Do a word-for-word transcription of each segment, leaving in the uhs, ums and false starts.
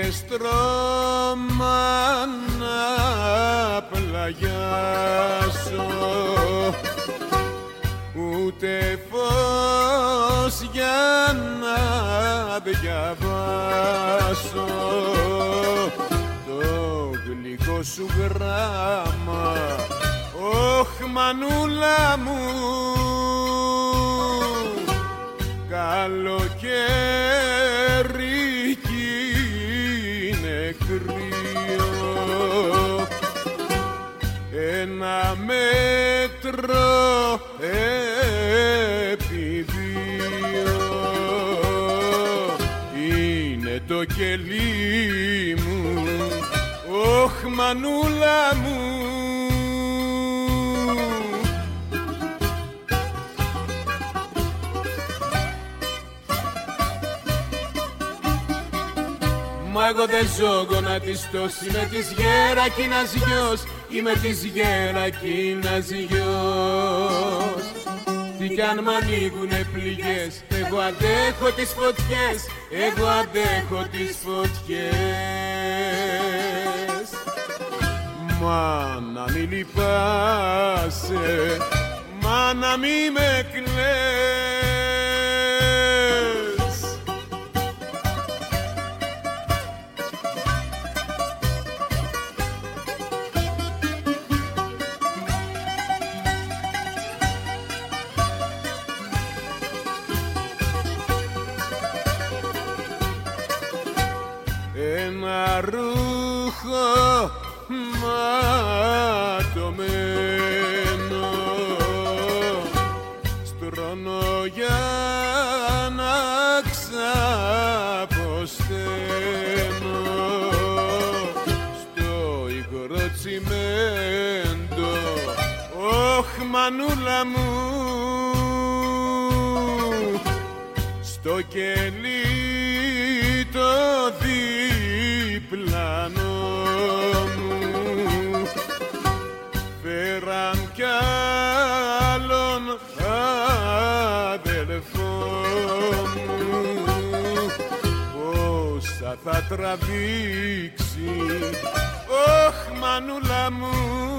στρώμα να πλαγιάσω, ούτε φως για να διαβάσω το γλυκό σου γράμμα. Ωχ, μανούλα μου, καλοκαίρι κι είναι κρύο, ένα μέτρο επί δύο είναι το κελί μου. Ωχ, μανούλα μου, μα εγώ δεν ζω γονατιστός, είμαι της Γερακίνας γιος, είμαι της Γερακίνας γιος. Τι κι αν μ' ανοίγουνε πληγές, εγώ αντέχω τις φωτιές, εγώ αντέχω τις φωτιές. Μα να μη λυπάσαι, μα να μη με κλαις. Ένα ρούχο ματωμένο στρώνω για να ξαποσταίνω στο υγρό τσιμέντο. Ωχ, μανούλα μου, στο κελί το διπλανό μου φέραν κι άλλον αδελφό μου. Πόσα θα τραβήξει, ωχ, μανούλα μου.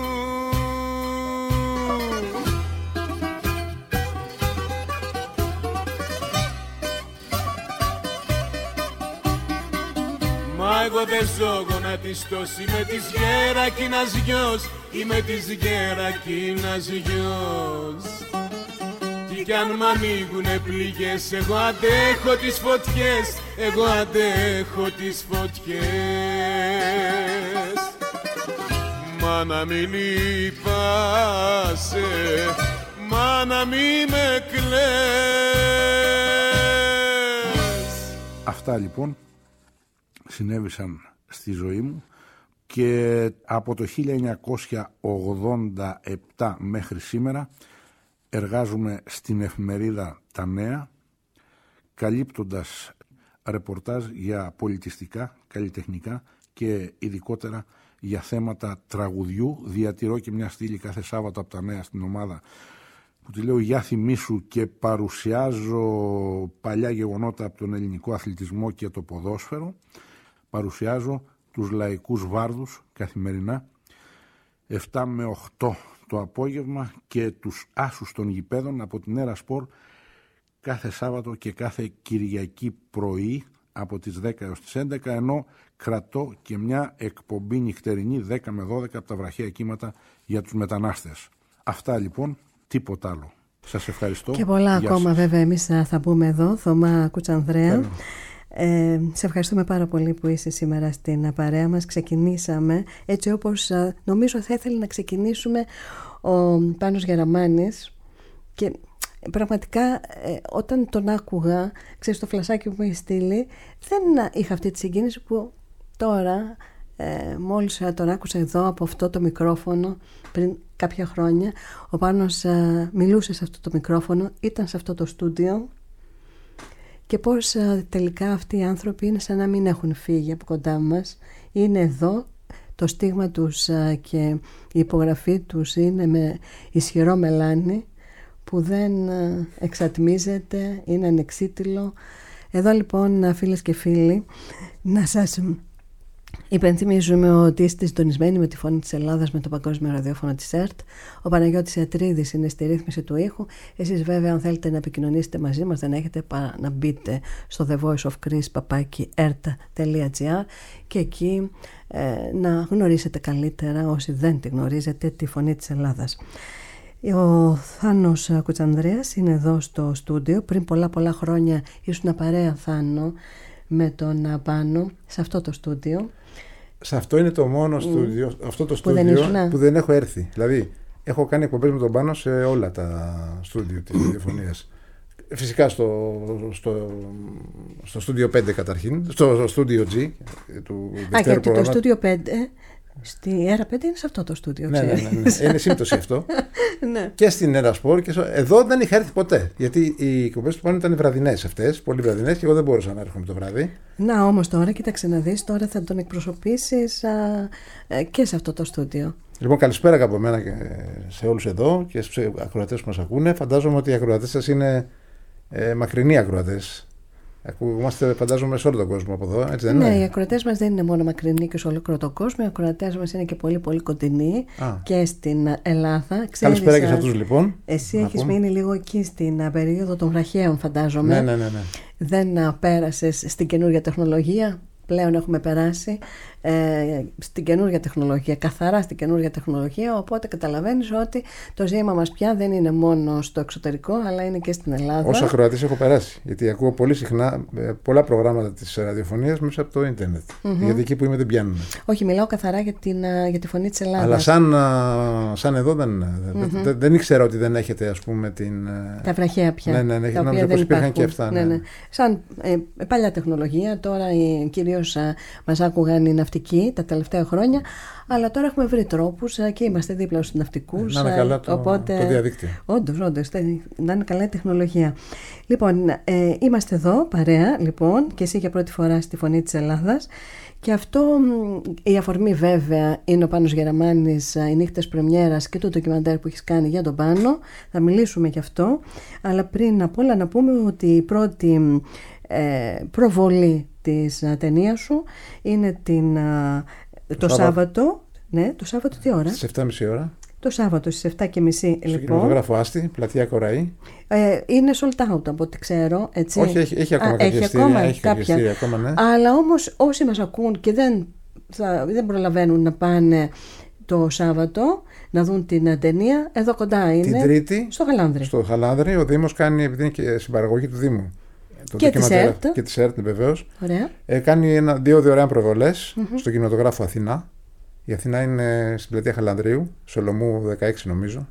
Μα εγώ δεν ζω γονατιστός, είμαι της Γερακίνας γιος, είμαι της Γερακίνας γιος. Τι κι αν μ' ανοίγουνε πληγές, εγώ αντέχω τις φωτιές, εγώ αντέχω τις φωτιές. Μα να μη λυπάσαι, μα να μη με κλαις. Αυτά λοιπόν συνέβησαν στη ζωή μου και από το χίλια εννιακόσια ογδόντα επτά μέχρι σήμερα εργάζομαι στην εφημερίδα Τα Νέα, καλύπτοντας ρεπορτάζ για πολιτιστικά, καλλιτεχνικά και ειδικότερα για θέματα τραγουδιού. Διατηρώ και μια στήλη κάθε Σάββατο από Τα Νέα στην ομάδα που τη λέω «Για θυμήσου» και παρουσιάζω παλιά γεγονότα από τον ελληνικό αθλητισμό και το ποδόσφαιρο. Παρουσιάζω τους λαϊκούς βάρδους καθημερινά επτά με οκτώ το απόγευμα και τους άσους των γηπέδων από την Έρα Σπορ κάθε Σάββατο και κάθε Κυριακή πρωί από τις δέκα έως τις έντεκα, ενώ κρατώ και μια εκπομπή νυχτερινή δέκα με δώδεκα από τα βραχαία κύματα για τους μετανάστες. Αυτά λοιπόν, τίποτα άλλο. Σας ευχαριστώ. Και πολλά ακόμα σας. Βέβαια εμείς θα πούμε εδώ, Θωμά Κουτσανδρέα. Ε, σε ευχαριστούμε πάρα πολύ που είσαι σήμερα στην παρέα μας. Ξεκινήσαμε έτσι όπως νομίζω θα ήθελε να ξεκινήσουμε ο Πάνος Γεραμάνης και πραγματικά ε, όταν τον άκουγα, ξέρεις, το φλασάκι που μου είχε στείλει, δεν είχα αυτή τη συγκίνηση που τώρα ε, μόλις τον άκουσα εδώ από αυτό το μικρόφωνο πριν κάποια χρόνια. Ο Πάνος ε, μιλούσε σε αυτό το μικρόφωνο, ήταν σε αυτό το στούντιο. Και πώς α, τελικά αυτοί οι άνθρωποι είναι σαν να μην έχουν φύγει από κοντά μας. Είναι εδώ, το στίγμα τους α, και η υπογραφή τους είναι με ισχυρό μελάνι που δεν α, εξατμίζεται, είναι ανεξίτηλο. Εδώ λοιπόν, φίλες και φίλοι, να σας Υπενθυμίζουμε ότι είστε συντονισμένοι με τη Φωνή της Ελλάδας, με το Παγκόσμιο Ραδιόφωνο της ΕΡΤ. Ο Παναγιώτης Ιατρίδης είναι στη ρύθμιση του ήχου. Εσείς βέβαια, αν θέλετε να επικοινωνήσετε μαζί μας, δεν έχετε παρά να μπείτε στο The Voice of Chris παπάκι ερτα τελεία τζι άρ και εκεί ε, να γνωρίσετε καλύτερα, όσοι δεν τη γνωρίζετε, τη Φωνή της Ελλάδας. Ο Θάνος Κουτσανδρέας είναι εδώ στο στούντιο. Πριν πολλά πολλά χρόνια ήσουν παρέα, Θάνο, με τον Πάνο σε αυτό το στούντιο. Σε αυτό είναι το μόνο mm. στούντιο, αυτό το στούντιο που δεν, που δεν έχω έρθει. Δηλαδή, έχω κάνει εκπομπές με τον Πάνο σε όλα τα στούντιο της ραδιοφωνίας. Φυσικά στο, στο, στο στούντιο πέντε καταρχήν, στο στούντιο G του Α, γιατί το στούντιο πέντε στη ΕΡΑ πέντε είναι σε αυτό το στούντιο. Ναι, ναι, ναι, ναι. Είναι σύμπτωση αυτό. Ναι. Και στην ΕΡΑ Σπορ. Και στο... Εδώ δεν είχα έρθει ποτέ. Γιατί οι εκπομπές του Πάνου ήταν βραδινές αυτές, πολύ βραδινές, και εγώ δεν μπορούσα να έρχομαι το βράδυ. Να όμως τώρα, κοίταξε να δεις, τώρα θα τον εκπροσωπήσεις α, και σε αυτό το στούντιο. Λοιπόν, καλησπέρα και από μένα και σε όλους εδώ και στους ακροατές που μας ακούνε. Φαντάζομαι ότι οι ακροατές σας είναι ε, μακρινοί ακροατές. Ακούμαστε, φαντάζομαι, σε όλο τον κόσμο από εδώ, έτσι δεν ναι, είναι? Ναι, οι ακροατές μας δεν είναι μόνο μακρινοί και σε όλο τον κόσμο. Οι ακροατές μας είναι και πολύ πολύ κοντινοί Α. και στην Ελλάδα. Ξέρεις, καλησπέρα και σε αυτούς, λοιπόν. Εσύ έχεις μείνει λίγο εκεί στην περίοδο των βραχαίων, φαντάζομαι. Ναι, ναι, ναι, ναι. Δεν πέρασες στην καινούργια τεχνολογία. Πλέον έχουμε περάσει ε, στην καινούργια τεχνολογία, καθαρά στην καινούργια τεχνολογία, οπότε καταλαβαίνεις ότι το ζήτημα μας πια δεν είναι μόνο στο εξωτερικό, αλλά είναι και στην Ελλάδα. Ως ακροατής έχω περάσει, γιατί ακούω πολύ συχνά πολλά προγράμματα της ραδιοφωνίας μέσα από το ίντερνετ, mm-hmm. γιατί εκεί που είμαι δεν πιάνουν. Όχι, μιλάω καθαρά για, την, για τη Φωνή της Ελλάδας. Αλλά σαν, σαν εδώ δεν, mm-hmm. δεν, δεν ήξερα ότι δεν έχετε, ας πούμε, την... τα βραχαία πια. Ναι, ναι, ναι, τα οποία δεν υπήρχαν και αυτά. Ναι, ναι. Σαν ε, παλιά τεχνολογία, τώρα ε, κυρίως ε, μας άκουγαν οι ναυτικοί τα τελευταία χρόνια, αλλά τώρα έχουμε βρει τρόπους και είμαστε δίπλα στους ναυτικούς. Να είναι καλά το, οπότε, το διαδίκτυο. Όντως, όντως, να είναι καλά η τεχνολογία. Λοιπόν, ε, είμαστε εδώ παρέα, λοιπόν, και εσύ για πρώτη φορά στη Φωνή της Ελλάδας. Και αυτό, η αφορμή βέβαια είναι ο Πάνος Γεραμάνης, οι νύχτες πρεμιέρας και το ντοκιμαντέρ που έχεις κάνει για τον Πάνο. Θα μιλήσουμε γι' αυτό, αλλά πριν απ' όλα να πούμε ότι η πρώτη ε, προβολή της ταινίας σου είναι την, το, το Σάββατο. Ναι, το Σάββατο τι ώρα? Στις επτά και μισή ώρα. Το Σάββατο στις επτά και μισή, στο λοιπόν. κινηματογράφο Άστη, πλατεία Κοραή. Ε, είναι sold out από ό,τι ξέρω, έτσι. Όχι, έχει, έχει ακόμα κάποια ειστήρια, έχει κάποια ειστήρια ακόμα, ναι. Αλλά όμως όσοι μας ακούν και δεν, θα, δεν προλαβαίνουν να πάνε το Σάββατο να δουν την ταινία, εδώ κοντά είναι. Την Τρίτη, στο Γαλάνδρη. Στο Γαλάνδρη, ο Δήμος κάνει, επειδή είναι και συμπαραγωγή του Δήμου. Το και της ΕΡΤ. Και της ΕΡΤ, βεβαίως. Ωραία. Ε, κάνει ένα, δύο δωρεάν προβολές mm-hmm. στο κινηματογράφο Αθηνά. Η Αθηνά είναι στην πλατεία Χαλανδρίου, Σολομού δεκαέξι νομίζω.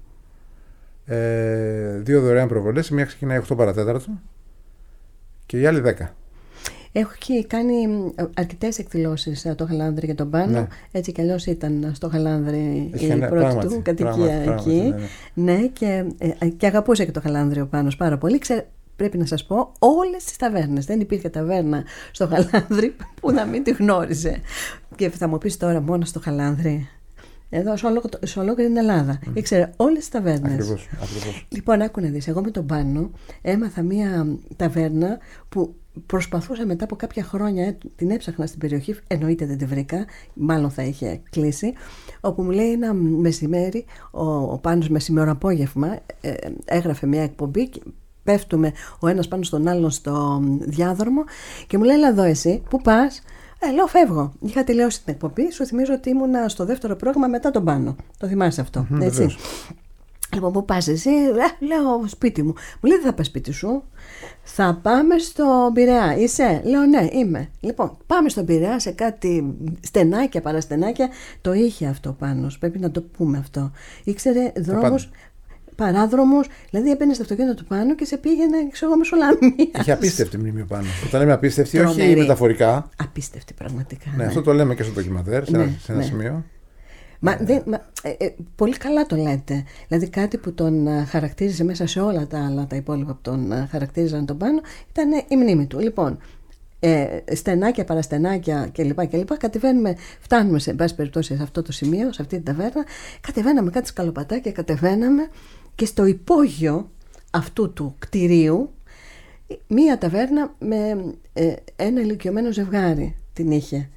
Ε, δύο δωρεάν προβολές, η μία ξεκινάει οκτώ παρατέταρτο και η άλλη δέκα. Έχει κάνει αρκετές εκδηλώσεις το Χαλάνδρη για τον Πάνο. Ναι. Έτσι κι αλλιώς ήταν στο Χαλάνδρη η πρώτη πράγματι, του κατοικία πράγματι, εκεί. Πράγματι, ναι, ναι. ναι και, και αγαπούσε και το Χαλάνδρη ο Πάνος πάρα πολύ. Ξέρε, πρέπει να σας πω, όλες τις ταβέρνες. Δεν υπήρχε ταβέρνα στο Χαλάνδρη που να μην τη γνώριζε. Και θα μου πεις τώρα μόνο στο Χαλάνδρη. Εδώ σε ολόκληρη την Ελλάδα. Mm. Ήξερε όλες τις ταβέρνες. Ακριβώς, ακριβώς. Λοιπόν, άκου να δεις. Εγώ με τον Πάνο έμαθα μία ταβέρνα που προσπαθούσα μετά από κάποια χρόνια, την έψαχνα στην περιοχή, εννοείται δεν τη βρήκα, μάλλον θα είχε κλείσει, όπου μου λέει ένα μεσημέρι, ο, ο Πάνος μεσημέρο απόγευμα, ε, έγραφε μια εκπομπή. Πέφτουμε ο ένας πάνω στον άλλον στο διάδρομο και μου λέει, έλα εδώ εσύ, πού πας? Ε, λέω, φεύγω. Είχα τελειώσει την εκπομπή. Σου θυμίζω ότι ήμουνα στο δεύτερο πρόγραμμα μετά τον Πάνο. Το θυμάσαι αυτό, mm-hmm, έτσι. Βεβαίως. Λοιπόν, πού πας εσύ? Ε, λέω, σπίτι μου. Μου λέει, δεν θα πας σπίτι σου. Θα πάμε στο Πειραιά. Είσαι? Λέω, ναι, είμαι. Λοιπόν, πάμε στον Πειραιά σε κάτι στενάκια, παραστενάκια. Το είχε αυτό πάνω. Πρέπει να το πούμε αυτό. Ήξερε δρόμους, παράδρομους, δηλαδή έπαιρνε στο αυτοκίνητο του Πάνου και σε πήγαινε, ξέρω εγώ, Μεσολαμία. Είχε απίστευτη μνήμη Πάνου. Όταν λέμε απίστευτη, όχι μεταφορικά. Απίστευτη, πραγματικά. Ναι, ναι, αυτό το λέμε και στο ντοκιμαντέρ, σε, ναι, σε ένα ναι. σημείο. Μα, ε, δεν, μα, ε, ε, πολύ καλά το λέτε. Δηλαδή κάτι που τον α, χαρακτήριζε μέσα σε όλα τα άλλα τα υπόλοιπα που τον α, χαρακτήριζαν τον Πάνο ήταν η μνήμη του. Λοιπόν, ε, στενάκια, παραστενάκια κλπ. κλπ. Κατεβαίνουμε, φτάνουμε σε πάση περιπτώσει σε αυτό το σημείο, σε αυτή την ταβέρνα. Κατεβαίναμε κάτι σκαλοπατάκια, κατεβαίναμε και στο υπόγειο αυτού του κτηρίου μία ταβέρνα με ε, ένα ηλικιωμένο ζευγάρι την είχε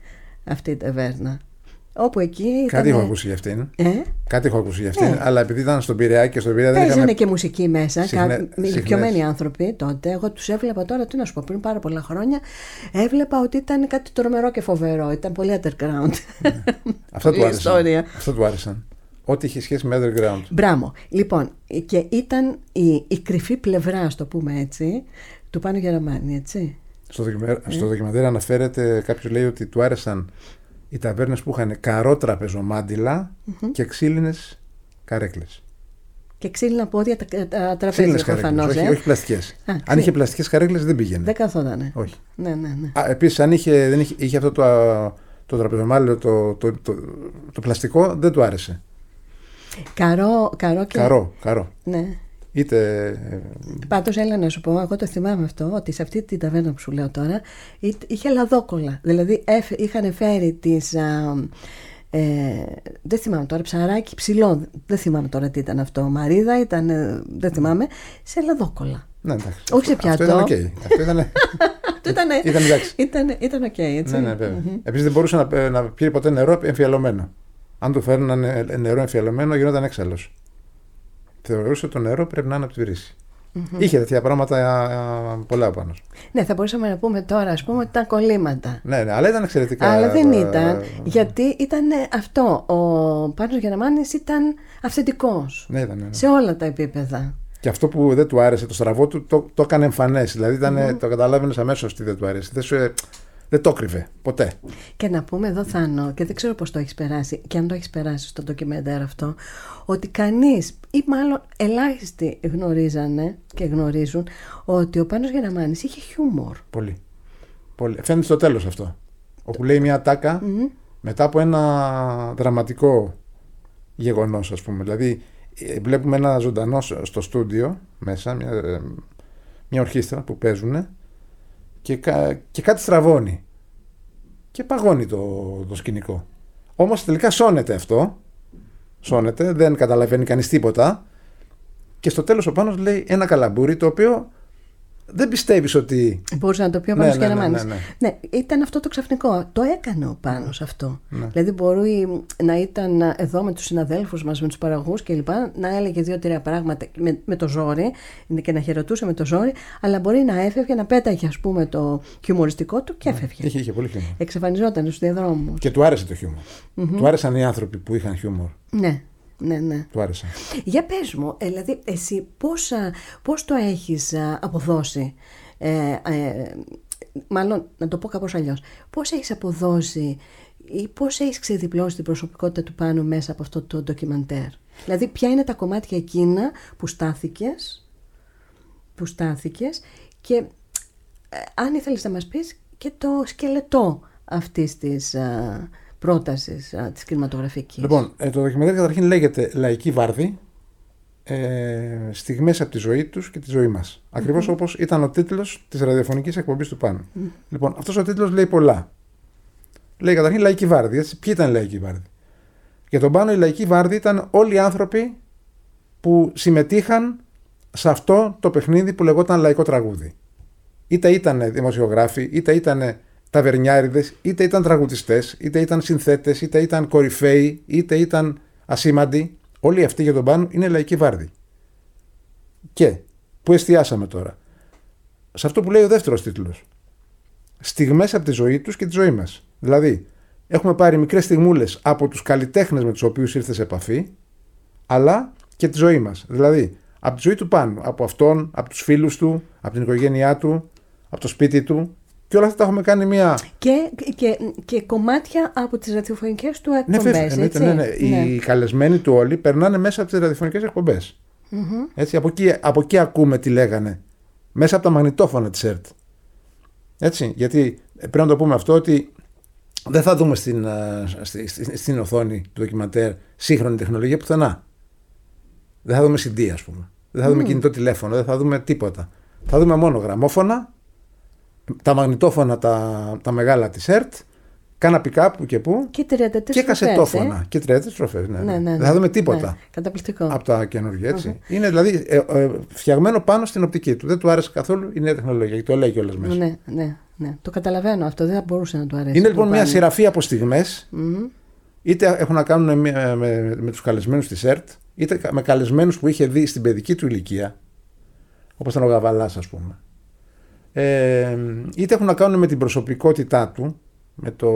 αυτή η ταβέρνα. Όπου εκεί ήταν... Κάτι έχω ακούσει για αυτήν. Ε? Κάτι έχω ακούσει για αυτήν, Ε. αλλά επειδή ήταν στον Πειραιά και στον Πειραιά δεν Παίζανε είχαμε... και μουσική μέσα. Συχνε... Κα... ηλικιωμένοι άνθρωποι τότε. Εγώ τους έβλεπα τώρα, τι να σου πω, πριν πάρα πολλά χρόνια. Έβλεπα ότι ήταν κάτι τρομερό και φοβερό. Ήταν πολύ underground. Ναι. Αυτό του άρεσαν. Αυτό του άρεσαν. Ό,τι είχε σχέση με underground. Μπράβο. Λοιπόν, και ήταν η, η κρυφή πλευρά, α το πούμε έτσι, του Πάνου Γεραμάνη, έτσι. Στο, δοκιμαντέρ, ε. στο δοκιμαντέρ αναφέρεται, κάποιος λέει ότι του άρεσαν οι ταβέρνες που είχαν καρό τραπεζομάντιλα mm-hmm. και ξύλινες καρέκλες. Και ξύλινα πόδια τα, τα τραπέζια προφανώς. Όχι, ε? όχι πλαστικές. Α, αν είχε πλαστικές καρέκλες δεν πήγαινε. Δεν καθότανε. Όχι. Ναι, ναι, ναι. Α, επίσης, αν είχε, δεν είχε, είχε αυτό το, το τραπεζομάντιλο, το, το, το, το, το πλαστικό, δεν του άρεσε. Καρό, καρό και... Καρό, καρό. Ναι. Είτε... Πάντως έλα να σου πω, εγώ το θυμάμαι αυτό, ότι σε αυτή την ταβέρνα που σου λέω τώρα είχε λαδόκολλα. Δηλαδή είχαν φέρει τις... Α, ε, δεν θυμάμαι τώρα, ψαράκι ψηλό, δεν θυμάμαι τώρα τι ήταν αυτό, μαρίδα ήταν, δεν θυμάμαι, σε λαδόκολλα. Ναι, εντάξει. Όχι σε πιάτο. Αυτό ήταν οκ. Okay. Αυτό ήταν... ήταν, ήταν εντάξει. Ήταν, ήταν οκ, okay, έτσι. Ναι, ναι, βέβαια. Mm-hmm. Επίσης δεν μπορούσε να, να πιει ποτέ νερό εμφιαλωμένο. Αν του φέρνανε νερό εμφιαλωμένο γινόταν έξαλλος. Θεωρούσε το νερό πρέπει να είναι από τη βρύση. Mm-hmm. Είχε τέτοια πράγματα πολλά πάνω. Ναι, θα μπορούσαμε να πούμε τώρα, ας πούμε, ότι ήταν κολλήματα. Ναι, ναι, αλλά ήταν εξαιρετικά. Αλλά δεν ήταν, γιατί ήταν αυτό. Ο Πάνος Γεραμάνης ήταν αυθεντικός. Ναι, ήταν, ναι, ναι. Σε όλα τα επίπεδα. Και αυτό που δεν του άρεσε, το στραβό του, το, το έκανε εμφανές. Δηλαδή ήταν, mm-hmm. το καταλάβαινες αμέσως τι δεν του άρεσε. Δεν, σου, δεν το κρύβε ποτέ. Και να πούμε εδώ, Θάνο, και δεν ξέρω πώς το έχεις περάσει, και αν το έχεις περάσει στο ντοκιμεντέρ αυτό, ότι κανείς ή μάλλον ελάχιστοι γνωρίζανε και γνωρίζουν ότι ο Πάνος Γεραμάνης είχε χιούμορ. Πολύ. Πολύ. Φαίνεται στο τέλος αυτό. Όπου λέει μια τάκα mm-hmm. μετά από ένα δραματικό γεγονός, ας πούμε. Δηλαδή βλέπουμε ένα ζωντανό στο στούντιο μέσα, μια, μια ορχήστρα που παίζουν και, και κάτι στραβώνει και παγώνει το, το σκηνικό. Όμως τελικά σώνεται αυτό. Σώνεται, δεν καταλαβαίνει κανείς τίποτα και στο τέλος ο Πάνος λέει ένα καλαμπούρι το οποίο δεν πιστεύεις ότι... Μπορούσε να το πει ο Πάνος ναι, Γεραμάνης. Ναι, ναι, ναι, ναι. ναι, ήταν αυτό το ξαφνικό. Το έκανε ο Πάνος αυτό. Ναι. Δηλαδή μπορεί να ήταν εδώ με τους συναδέλφους μας, με τους παραγωγούς κλπ. Να έλεγε δύο-τρία πράγματα με, με το ζόρι και να χαιρετούσε με το ζόρι, αλλά μπορεί να έφευγε, να πέταγε ας πούμε το χιουμοριστικό του και έφευγε. Είχε, είχε πολύ χιούμορ. Εξαφανιζόταν στους διαδρόμους. Και του άρεσε το χιούμορ. Mm-hmm. Του άρεσαν οι άνθρωποι που είχαν χιούμορ. Ναι. Ναι, ναι. Του άρεσε. Για πες μου, δηλαδή εσύ πώς, πώς το έχεις αποδώσει, ε, ε, μάλλον να το πω κάπως αλλιώς, πώς έχεις αποδώσει ή πώς έχεις ξεδιπλώσει την προσωπικότητα του Πάνου μέσα από αυτό το ντοκιμαντέρ? Δηλαδή ποια είναι τα κομμάτια εκείνα που στάθηκες, που στάθηκες και ε, αν ήθελες να μας πεις και το σκελετό αυτής της... Α, πρότασης της κινηματογραφικής. Λοιπόν, ε, το ντοκιμαντέρ καταρχήν λέγεται Λαϊκή Βάρδη, ε, στιγμές από τη ζωή τους και τη ζωή μας. Mm-hmm. Ακριβώς όπως ήταν ο τίτλος της ραδιοφωνικής εκπομπής του Πάνου. Mm-hmm. Λοιπόν, αυτός ο τίτλος λέει πολλά. Λέει καταρχήν Λαϊκή Βάρδη. Έτσι, ποιοι ήταν η Λαϊκή Βάρδη? Για τον Πάνο η Λαϊκή Βάρδη ήταν όλοι οι άνθρωποι που συμμετείχαν σε αυτό το παιχνίδι που λεγόταν λαϊκό τραγούδι. Είτε ήταν δημοσιογράφοι, είτε ήταν ταβερνιάριδες, είτε ήταν τραγουδιστές, είτε ήταν συνθέτες, είτε ήταν κορυφαίοι, είτε ήταν ασήμαντοι. Όλοι αυτοί για τον Πάνο είναι Λαϊκή Βάρδη. Και πού εστιάσαμε τώρα? Σε αυτό που λέει ο δεύτερος τίτλος. Στιγμές από τη ζωή τους και τη ζωή μας. Δηλαδή, έχουμε πάρει μικρές στιγμούλες από τους καλλιτέχνες με τους οποίους ήρθε σε επαφή, αλλά και τη ζωή μας. Δηλαδή, από τη ζωή του Πάνου, από αυτόν, από τους φίλους του, από την οικογένειά του, από το σπίτι του. Και όλα αυτά τα έχουμε κάνει μια. Και, και, και κομμάτια από τις ραδιοφωνικές του εκπομπές. Ναι, ναι, ναι, ναι. Οι καλεσμένοι του όλοι περνάνε μέσα από τις ραδιοφωνικές εκπομπές. Mm-hmm. Έτσι, από, εκεί, από εκεί ακούμε τι λέγανε. Μέσα από τα μαγνητόφωνα της ΕΡΤ. Έτσι, γιατί πρέπει να το πούμε αυτό ότι δεν θα δούμε στην, στη, στη, στην οθόνη του ντοκιμαντέρ σύγχρονη τεχνολογία πουθενά. Δεν θα δούμε σι ντι, ας πούμε. Δεν θα mm. δούμε κινητό τηλέφωνο, δεν θα δούμε τίποτα. Θα δούμε μόνο γραμμόφωνα, τα μαγνητόφωνα τα, τα μεγάλα της ΕΡΤ Κάνα pick-up που και που. Και τριάντα τέσσερα και κασετόφωνα. Ε? Και τριάντα τέσσερα στροφές. Ναι, ναι. Ναι, ναι, ναι. Δεν θα δούμε τίποτα. Ναι, καταπληκτικό. Από τα καινούργια, έτσι. Mm-hmm. Είναι δηλαδή ε, ε, φτιαγμένο πάνω στην οπτική του. Δεν του άρεσε καθόλου η νέα τεχνολογία. Και το λέει κιόλας μέσα. Ναι, ναι, ναι. Το καταλαβαίνω αυτό. Δεν θα μπορούσε να του αρέσει. Είναι λοιπόν μια σειραφή από στιγμές. Mm-hmm. Είτε έχουν να κάνουν με, με, με, με τους καλεσμένους της ΕΡΤ, είτε με καλεσμένους που είχε δει στην παιδική του ηλικία, όπως ήταν ο Γαβαλάς, ας πούμε. Ε, είτε έχουν να κάνουν με την προσωπικότητά του, με το...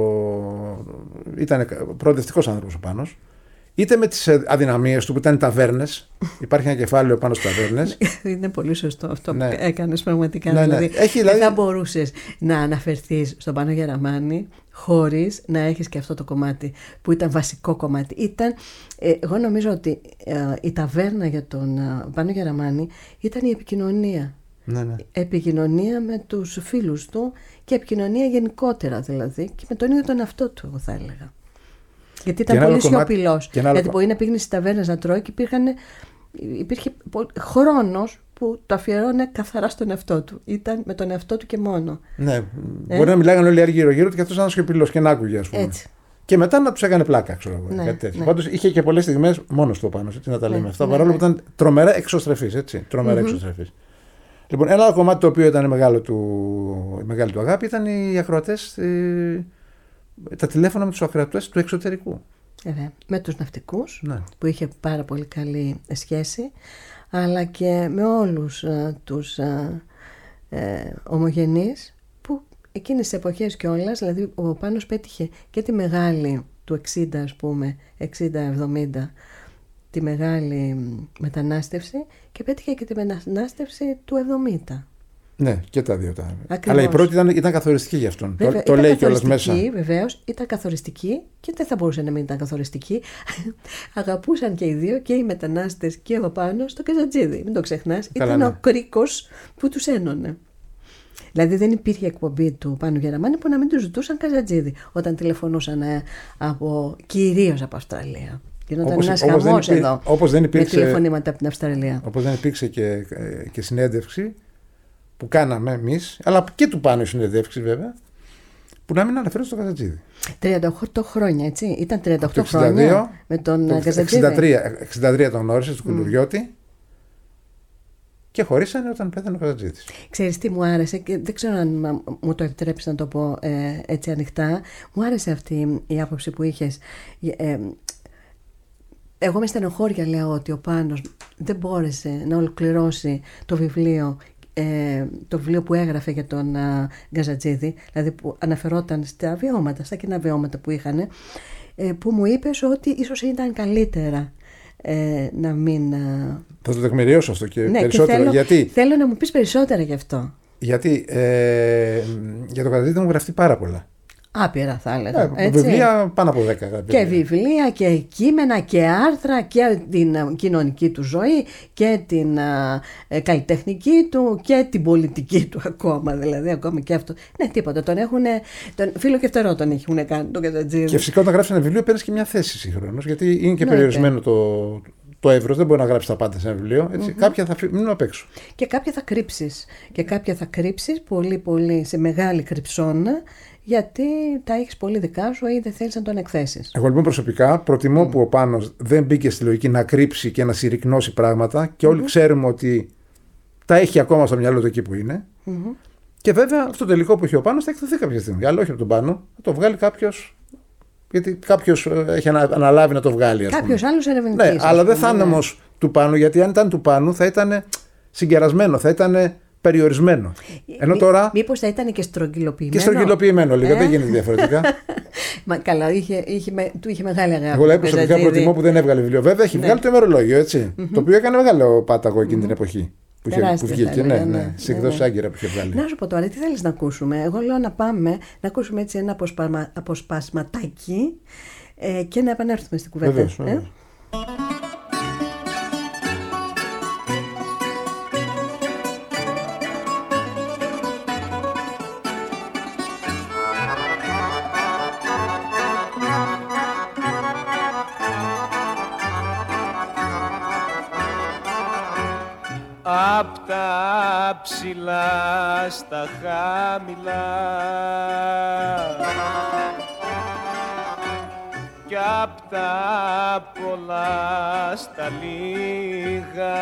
ήταν προοδευτικός άνθρωπος ο Πάνος, είτε με τις αδυναμίες του που ήταν οι ταβέρνες. Υπάρχει ένα κεφάλαιο πάνω στις ταβέρνες. Είναι πολύ σωστό αυτό ναι. που έκανες πραγματικά. Ναι, ναι. Δηλαδή, Έχει, δηλαδή... δεν θα μπορούσες να αναφερθείς στον Πάνο Γεραμάνη χωρίς να έχεις και αυτό το κομμάτι που ήταν βασικό κομμάτι. Ήταν, ε, εγώ νομίζω ότι ε, η ταβέρνα για τον ε, Πάνο Γεραμάνη ήταν η επικοινωνία. Ναι, ναι. Επικοινωνία με τους φίλους του και επικοινωνία γενικότερα δηλαδή και με τον ίδιο τον εαυτό του, εγώ θα έλεγα. Γιατί ήταν πολύ σιωπηλός. Δηλαδή άλλο... μπορεί να πήγαινε στις ταβέρνες να τρώει και υπήρχαν, υπήρχε χρόνος που το αφιερώνε καθαρά στον εαυτό του. Ήταν με τον εαυτό του και μόνο. Ναι, ε? μπορεί να μιλάγανε όλοι γύρω-γύρω του και αυτός ήταν σιωπηλός και να άκουγε, ας πούμε. Έτσι. Και μετά να τους έκανε πλάκα, ξέρω εγώ. Ναι, ναι. Πάντως είχε και πολλές στιγμές μόνος του πάνω, έτσι, να τα λέμε ναι, αυτά. ναι, Παρόλο ναι. που ήταν τρομερά εξωστρεφής, έτσι. Τρομερά mm-hmm. εξωστρεφής. Λοιπόν, ένα άλλο κομμάτι το οποίο ήταν μεγάλο του, μεγάλη του αγάπη ήταν οι ακροατές, ε, τα τηλέφωνα με τους ακροατές του εξωτερικού. Βέβαια. Με τους ναυτικούς, ναι. που είχε πάρα πολύ καλή σχέση, αλλά και με όλους ε, τους ε, ε, ομογενείς που εκείνες τις εποχές κιόλας, δηλαδή ο Πάνος πέτυχε και τη μεγάλη του εξήντα, ας πούμε, εξήντα εβδομήντα, τη μεγάλη μετανάστευση και πέτυχε και τη μετανάστευση του εβδομήντα. Ναι, και τα δύο. Τα... Αλλά η πρώτη ήταν, ήταν καθοριστική για αυτόν. Βέβαια, το το λέει κιόλας μέσα. Βεβαίως, ήταν καθοριστική και δεν θα μπορούσε να μην ήταν καθοριστική. Αγαπούσαν και οι δύο, και οι μετανάστες και ο Πάνος, τον Καζατζίδη. Μην το ξεχνάς. Καλά, ήταν ναι. ο κρίκος που τους ένωνε. Δηλαδή δεν υπήρχε εκπομπή του Πάνου Γεραμάνη που να μην του ζητούσαν Καζατζίδη όταν τηλεφωνούσαν από, κυρίως από Αυστραλία. Γινόταν ένας χαμός εδώ όπως δεν υπήρξε, με τηλεφωνήματα από την Αυστραλία. Όπως δεν υπήρξε και, και συνέντευξη που κάναμε εμείς, αλλά και του Πάνου συνέντευξη βέβαια, που να μην αναφέρω στο Καζατζίδη. τριάντα οκτώ χρόνια, έτσι. Ήταν τριάντα οκτώ χρόνια με τον Καζατζίδη. εξήντα τρία τον γνώρισε, του mm. Κουλουριώτη. Και χωρίσανε όταν πέθανε ο Καζατζίδης. Ξέρεις τι μου άρεσε, και δεν ξέρω αν μου το επιτρέψεις να το πω ε, έτσι ανοιχτά. Μου άρεσε αυτή η άποψη που είχες. Ε, εγώ με στενοχώρια λέω ότι ο Πάνος δεν μπόρεσε να ολοκληρώσει το βιβλίο, ε, το βιβλίο που έγραφε για τον uh, Καζατζίδη, δηλαδή που αναφερόταν στα βιώματα, στα κοινά βιώματα που είχαν, ε, που μου είπες ότι ίσως ήταν καλύτερα ε, να μην... Uh... Θα το τεκμηριώσω αυτό και ναι, περισσότερο. Και θέλω, γιατί... θέλω να μου πεις περισσότερα γι' αυτό. Γιατί ε, για τον Καζατζίδη μου γραφτεί πάρα πολλά. Άπειρα θα έλεγα. Ε, βιβλία πάνω από δέκα. Και βιβλία και κείμενα και άρθρα και την κοινωνική του ζωή και την ε, καλλιτεχνική του και την πολιτική του ακόμα. Δηλαδή ακόμα και αυτό. Ναι, τίποτα. Τον έχουν, τον, φίλο και φτερό τον έχουν κάνει τον Καζατζίδη. Και φυσικά όταν γράψει ένα βιβλίο παίρνει και μια θέση συγχρόνως, γιατί είναι και περιορισμένο το, το εύρος. Δεν μπορεί να γράψει τα πάντα σε ένα βιβλίο. Έτσι. Mm-hmm. Κάποια θα μείνουν απ' έξω. Και κάποια θα κρύψεις. Και κάποια θα κρύψεις πολύ πολύ σε μεγάλη κρυψώνα, γιατί τα έχεις πολύ δικά σου ή δεν θέλεις να τον εκθέσεις. Εγώ λοιπόν προσωπικά προτιμώ mm. που ο Πάνος δεν μπήκε στη λογική να κρύψει και να συρρυκνώσει πράγματα και όλοι mm-hmm. ξέρουμε ότι τα έχει ακόμα στο μυαλό του εκεί που είναι. Mm-hmm. Και βέβαια αυτό το τελικό που έχει ο Πάνος θα εκδοθεί κάποια στιγμή. Αλλά όχι από τον Πάνο, θα το βγάλει κάποιος. Γιατί κάποιος έχει αναλάβει να το βγάλει. Κάποιος άλλος ερευνητής. Ναι, αλλά δεν θα είναι όμως του Πάνου, γιατί αν ήταν του Πάνου θα ήταν συγκερασμένο, θα ήταν περιορισμένο. Ενώ τώρα. Μήπως θα ήταν και στρογγυλοποιημένο. Και στρογγυλοποιημένο, λίγα, ε? δεν γίνεται διαφορετικά. Μα καλά, είχε, είχε, του είχε μεγάλη αγάπη. Εγώ λέει προσωπικά προτιμώ που δεν έβγαλε βιβλίο. Βέβαια έχει ναι. βγάλει το ημερολόγιο, έτσι. Mm-hmm. Το οποίο έκανε μεγάλο πάταγο εκείνη mm-hmm. την εποχή. Που, είχε, που βγήκε, ναι, ναι, ναι. Σε εκδόσεις ναι, ναι. Άγκυρα που είχε βγάλει. Να σου πω τώρα, τι θέλεις να ακούσουμε. Εγώ λέω να πάμε να ακούσουμε έτσι ένα αποσπασμα, αποσπασματάκι ε, και να επανέλθουμε στην κουβέντα. Βεβαίως, βεβαίως. Ε? Απ' τα ψηλά στα χαμηλά κι απ' τα πολλά στα λίγα.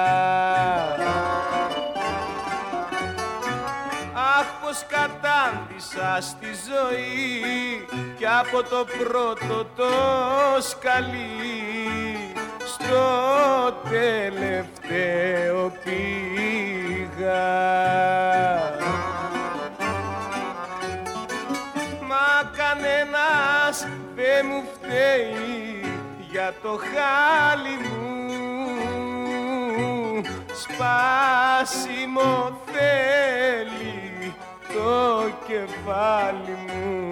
Αχ, πως κατάντησα στη ζωή κι από το πρώτο το σκαλί στο τελευταίο πήγα. Μα κανένας δεν μου φταίει για το χάλι μου, σπάσιμο θέλει το κεφάλι μου.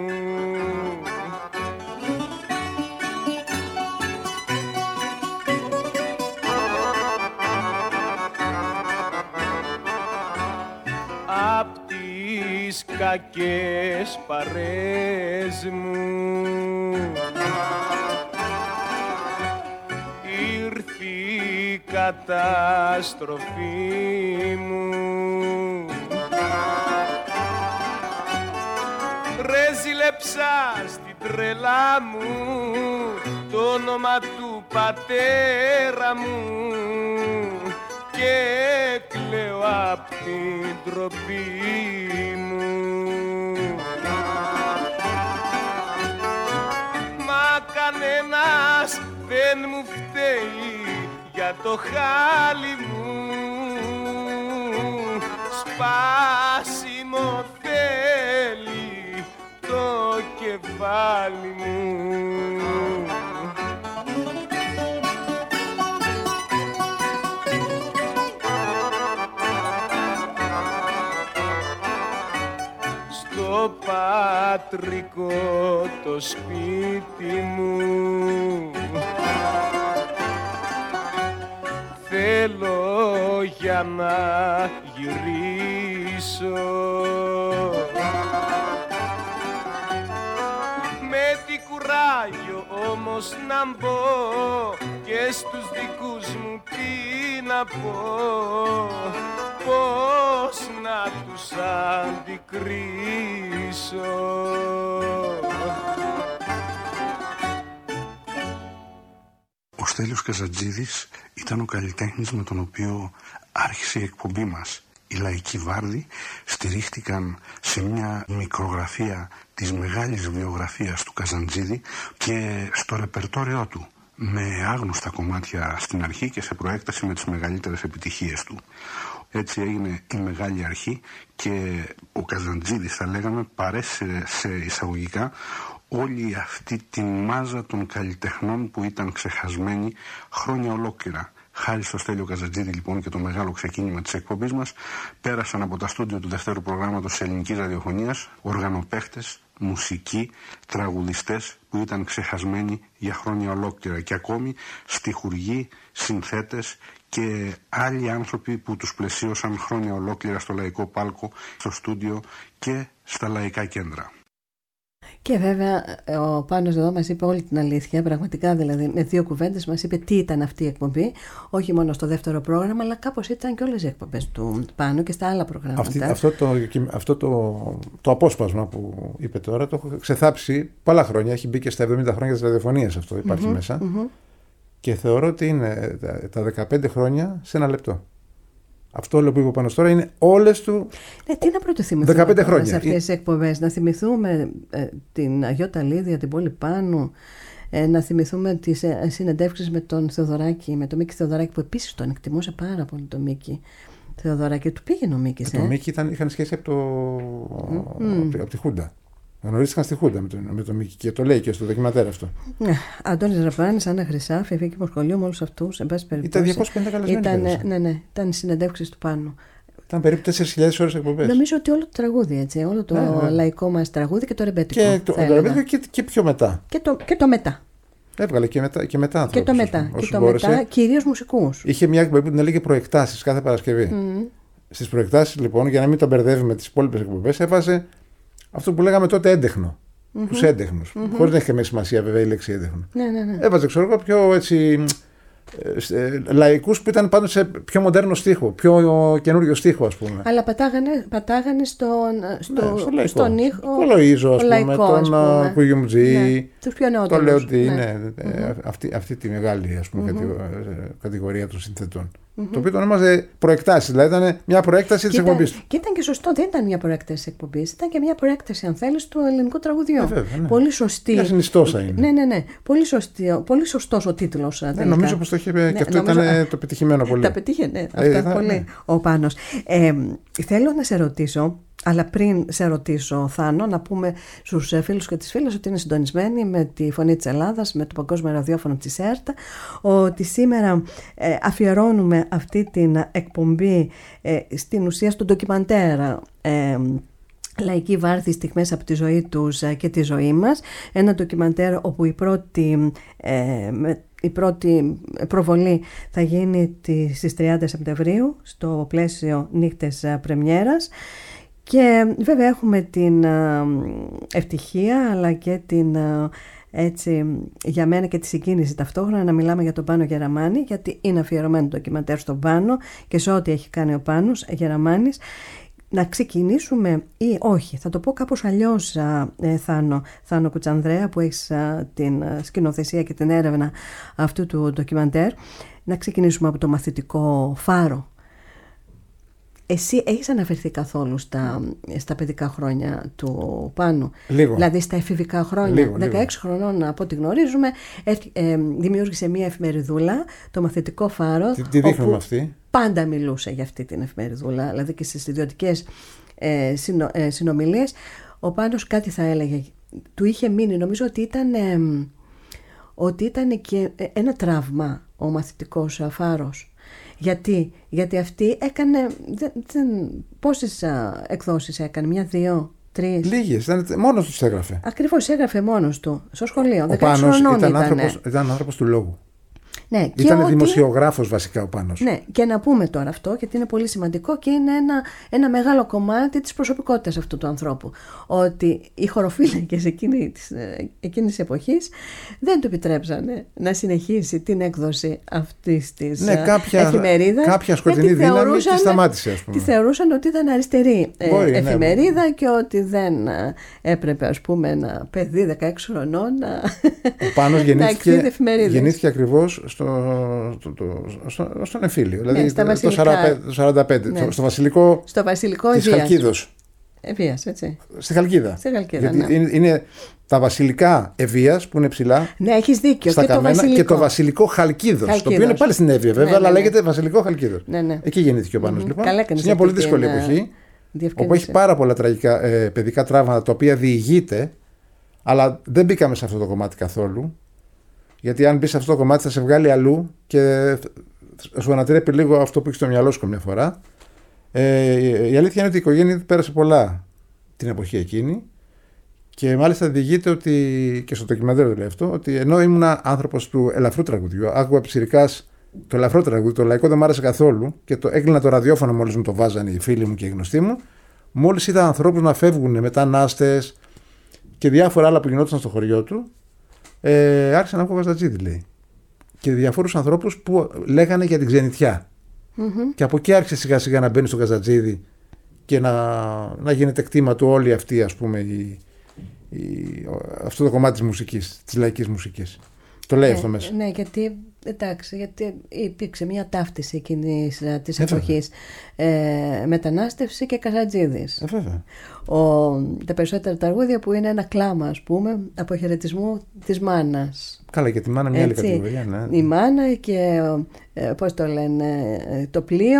Απ' τις κακές παρές μου ήρθε η καταστροφή μου. Ρε ζήλεψα στην τρελά μου το όνομα του πατέρα μου και κλαίω απ' την ντροπή μου. Μα κανένας δεν μου φταίει για το χάλι μου, σπάσιμο θέλει το κεφάλι μου. Στο πατρικό το σπίτι μου θέλω για να γυρίσω, με τι κουράγιο όμως να μπω και στους δικούς μου τι να πω, πώς να τους αντικρίσω. Ο Στέλιος Καζαντζίδης ήταν ο καλλιτέχνης με τον οποίο άρχισε η εκπομπή μας. Οι Λαϊκοί Βάρδοι στηρίχτηκαν σε μια μικρογραφία της μεγάλης βιογραφίας του Καζαντζίδη και στο ρεπερτόριό του, με άγνωστα κομμάτια στην αρχή και σε προέκταση με τις μεγαλύτερες επιτυχίες του. Έτσι έγινε η μεγάλη αρχή και ο Καζαντζίδης, θα λέγαμε, παρέσε σε εισαγωγικά όλη αυτή τη μάζα των καλλιτεχνών που ήταν ξεχασμένοι χρόνια ολόκληρα. Χάρη στο Στέλιο Καζαντζίδη λοιπόν και το μεγάλο ξεκίνημα της εκπομπής μας, πέρασαν από τα στούντιο του δευτέρου προγράμματος της ελληνικής ραδιοφωνίας οργανοπαίχτες, μουσικοί, τραγουδιστές που ήταν ξεχασμένοι για χρόνια ολόκληρα και ακόμη στιχουργοί, συνθέτες και άλλοι άνθρωποι που τους πλαισίωσαν χρόνια ολόκληρα στο λαϊκό πάλκο, στο στούντιο και στα λαϊκά κέντρα. Και βέβαια ο Πάνος εδώ μας είπε όλη την αλήθεια, πραγματικά δηλαδή με δύο κουβέντες μας είπε τι ήταν αυτή η εκπομπή, όχι μόνο στο δεύτερο πρόγραμμα αλλά κάπως ήταν και όλες οι εκπομπές του Πάνου και στα άλλα προγράμματα. Αυτή, αυτό το, αυτό το, το απόσπασμα που είπε τώρα το έχω ξεθάψει πολλά χρόνια, έχει μπει και στα εβδομήντα χρόνια της ραδιοφωνίας αυτό υπάρχει mm-hmm, μέσα mm-hmm. και θεωρώ ότι είναι τα, τα δεκαπέντε χρόνια σε ένα λεπτό. Αυτό όλο που είπε ο Πάνος τώρα είναι όλες του. Ναι, τι να πρωτοθυμηθούμε δεκαπέντε χρόνια. Σε αυτές τις εκπομπές. Να θυμηθούμε ε, την Αγιώτα Λίδια, την Πόλη Πάνου, ε, να θυμηθούμε τις ε, συνεντεύξεις με τον Θεοδωράκη, με τον Μίκη Θεοδωράκη, που επίσης τον εκτιμούσε πάρα πολύ τον Μίκη Θεοδωράκη. Του πήγαινε ο Μίκης. Ε. Το Μίκη ήταν, είχαν σχέση από, το... mm. από, από τη Χούντα. Γνωρίστηκαν στη Χούντα με τον, με τον Μίκη και το λέει και στο ντοκιματέρ αυτό. Ναι, Αντώνης Ραπάνης, Άννα Χρυσάφη, Εφήκη Σχολείο, με όλους αυτούς, εν πάση περιπτώσει. Ήταν διακόσιες πενήντα καλεσμένοι. Ήταν, ναι, ναι, ήταν συνεντεύξεις του Πάνου. Ήταν περίπου τέσσερις χιλιάδες ώρες εκπομπές. Νομίζω ότι όλο το τραγούδι, έτσι, όλο το ναι, ναι. λαϊκό μας τραγούδι και το ρεμπέτικο. Και το, το ρεμπέτικο και, και πιο μετά. Και το, και το μετά. Έβγαλε και μετά, και μετά ανθρώπους. Και το μετά, και το μετά κυρίως μουσικούς. Είχε μια εκπομπή που την έλεγε προεκτάσεις κάθε Παρασκευή. Mm. Στις προεκτάσεις λοιπόν, για να μην τον μπερδεύει με τις υπόλοιπες εκπομπές, έβαζε αυτό που λέγαμε τότε έντεχνο. Mm-hmm. Τους έντεχνους. Mm-hmm. Χωρίς να έχει καμία σημασία βέβαια η λέξη έντεχνο. Ναι, ναι, ναι. Έβαζε ξέρω εγώ πιο έτσι ε, λαϊκούς που ήταν πάντως σε πιο μοντέρνο στίχο, πιο καινούριο στίχο, ας πούμε. Αλλά πατάγανε, πατάγανε στον, στο, ναι, στο λαϊκό. Στον ήχο. Το Λοΐζο, ας πούμε, τον Κουγιουμτζή, ναι, τους πιο νεότερους. Το Λεοντή, ναι. ναι. Mm-hmm. αυτή, αυτή τη μεγάλη, ας πούμε, mm-hmm. κατηγορία των συνθετών. Mm-hmm. Το οποίο το ονόμαζε προεκτάσεις, δηλαδή ήταν μια προέκταση της εκπομπής. Και ήταν και σωστό, δεν ήταν μια προέκταση εκπομπής, ήταν και μια προέκταση, αν θέλεις, του ελληνικού τραγουδιού. Ε, βέβαια, ναι. Πολύ σωστή. Μια συνιστόσα είναι. Ναι, ναι, ναι. Πολύ, σωστή, πολύ σωστός ο τίτλος. Ναι, νομίζω πως το είχε ναι, και αυτό νομίζω, ήταν το πετυχημένο πολύ. Τα πετύχε, ναι, αυτά ε, πολύ. Ναι. Ο Πάνος. Ε, θέλω να σε ρωτήσω. Αλλά πριν σε ρωτήσω, Θάνο, να πούμε στους φίλους και τις φίλες ότι είναι συντονισμένοι με τη Φωνή της Ελλάδας, με το Παγκόσμιο Ραδιόφωνο της ΕΡΤ, ότι σήμερα ε, αφιερώνουμε αυτή την εκπομπή ε, στην ουσία στο ντοκιμαντέρ ε, «Λαϊκή Βάρθη, στιγμές από τη ζωή τους και τη ζωή μας». Ένα ντοκιμαντέρ όπου η πρώτη, ε, η πρώτη προβολή θα γίνει στις τριάντα Σεπτεμβρίου στο πλαίσιο νύχτες πρεμιέρας. Και βέβαια έχουμε την ευτυχία αλλά και την, έτσι, για μένα και τη συγκίνηση ταυτόχρονα να μιλάμε για τον Πάνο Γεραμάνη, γιατί είναι αφιερωμένο το ντοκιμαντέρ στον Πάνο και σε ό,τι έχει κάνει ο Πάνος Γεραμάνης. Να ξεκινήσουμε ή όχι, θα το πω κάπως αλλιώς, ε, Θάνο, Θάνο Κουτσανδρέα, που έχεις α, την σκηνοθεσία και την έρευνα αυτού του ντοκιμαντέρ. Να ξεκινήσουμε από το μαθητικό Φάρο. Εσύ έχεις αναφερθεί καθόλου στα, στα παιδικά χρόνια του Πάνου? Λίγο. Δηλαδή στα εφηβικά χρόνια. Λίγο, δεκαέξι λίγο. χρονών, από ό,τι γνωρίζουμε, ε, ε, δημιούργησε μια εφημεριδούλα, το Μαθητικό Φάρο. Τι, τι δείχνουμε αυτή? Πάντα μιλούσε για αυτή την εφημεριδούλα, δηλαδή και στις ιδιωτικές ε, συνο, ε, συνομιλίες. Ο Πάνος κάτι θα έλεγε. Του είχε μείνει, νομίζω ότι ήταν, ε, ότι ήταν και ένα τραύμα ο Μαθητικός Φάρος. Γιατί, γιατί αυτή έκανε, δεν, δεν, πόσες α, εκδόσεις έκανε, μια, δύο, τρεις? Λίγες, ήταν, μόνος του τις έγραφε. Ακριβώς, έγραφε μόνος του, στο σχολείο. Ο Πάνος ήταν άνθρωπος, ήταν άνθρωπος του λόγου. Ναι, ήταν ότι... δημοσιογράφος βασικά ο Πάνος. Ναι, και να πούμε τώρα αυτό, γιατί είναι πολύ σημαντικό και είναι ένα, ένα μεγάλο κομμάτι της προσωπικότητας αυτού του ανθρώπου. Ότι οι χωροφύλακες εκείνη της, εκείνης της εποχής δεν του επιτρέψανε να συνεχίσει την έκδοση αυτής της ναι, κάποια, εφημερίδας. Κάποια σκοτεινή δύναμη τη σταμάτησε, ας πούμε. Τη θεωρούσαν ότι ήταν αριστερή Μπορεί, εφημερίδα ναι, και ότι δεν έπρεπε, ας πούμε, ένα παιδί δεκαέξι χρονών να, ο Πάνος γεννήθηκε, να εφημερίδες. Γεννήθηκε ακριβώς στο, στο, στο, στον εμφύλιο, δηλαδή ναι, στα το σαράντα πέντε, ναι. στο βασιλικό, στο βασιλικό της Χαλκίδος. Ευβίας, έτσι. Στη Χαλκίδα. Στη Χαλκίδα, γιατί ναι. είναι, είναι τα βασιλικά Ευβίας που είναι ψηλά. Ναι, έχεις δίκιο. Στα και, καμένα, το βασιλικό. και το βασιλικό Χαλκίδος, Χαλκίδος. το οποίο είναι πάλι στην Εύβοια, βέβαια, ναι, αλλά ναι, ναι. λέγεται βασιλικό Χαλκίδος. Ναι, ναι. Εκεί γεννήθηκε ο Πάνος, mm-hmm. λοιπόν. Καλά, σε μια πολύ δύσκολη εποχή, όπου έχει πάρα πολλά τραγικά ε, παιδικά τραύματα τα οποία διηγείται, αλλά δεν μπήκαμε σε αυτό το κομμάτι καθόλου. Γιατί αν μπει σε αυτό το κομμάτι θα σε βγάλει αλλού και σου ανατρέπει λίγο αυτό που έχει στο μυαλό σου καμιά φορά. Ε, η αλήθεια είναι ότι η οικογένεια πέρασε πολλά την εποχή εκείνη και μάλιστα διηγείται ότι, και στο ντοκιμαντέρ το λέει αυτό, ότι ενώ ήμουν άνθρωπος του ελαφρού τραγουδιού, άκουγα ψιρικάς το ελαφρό τραγούδι, το λαϊκό δεν μ' άρεσε καθόλου και το έκλεινα το ραδιόφωνο μόλις μου το βάζανε οι φίλοι μου και οι γνωστοί μου, μόλις είδα ανθρώπους να φεύγουν, μετανάστες και διάφορα άλλα που γινόταν στο χωριό του. Ε, άρχισα να ακούω Καζατζίδη, λέει. Και διαφόρους ανθρώπους που λέγανε για την ξενιτιά. Mm-hmm. Και από εκεί άρχισε σιγά σιγά να μπαίνει στο Καζατζίδη και να, να γίνεται κτήμα του όλη αυτή, ας πούμε, η, η, αυτό το κομμάτι της μουσικής, της λαϊκής μουσικής. Το λέει ναι, αυτό μέσα. Ναι, γιατί, εντάξει, γιατί υπήρξε μια ταύτιση εκείνης της εποχής. Ε, μετανάστευση και Καζατζίδης. Ε, βέβαια. Ο, τα περισσότερα τραγούδια που είναι ένα κλάμα, ας πούμε, αποχαιρετισμού της μάνας. Καλά, για τη μάνα μια Έτσι, άλλη κατηγορία. Ναι. Η μάνα και ε, πώς το λένε, το πλοίο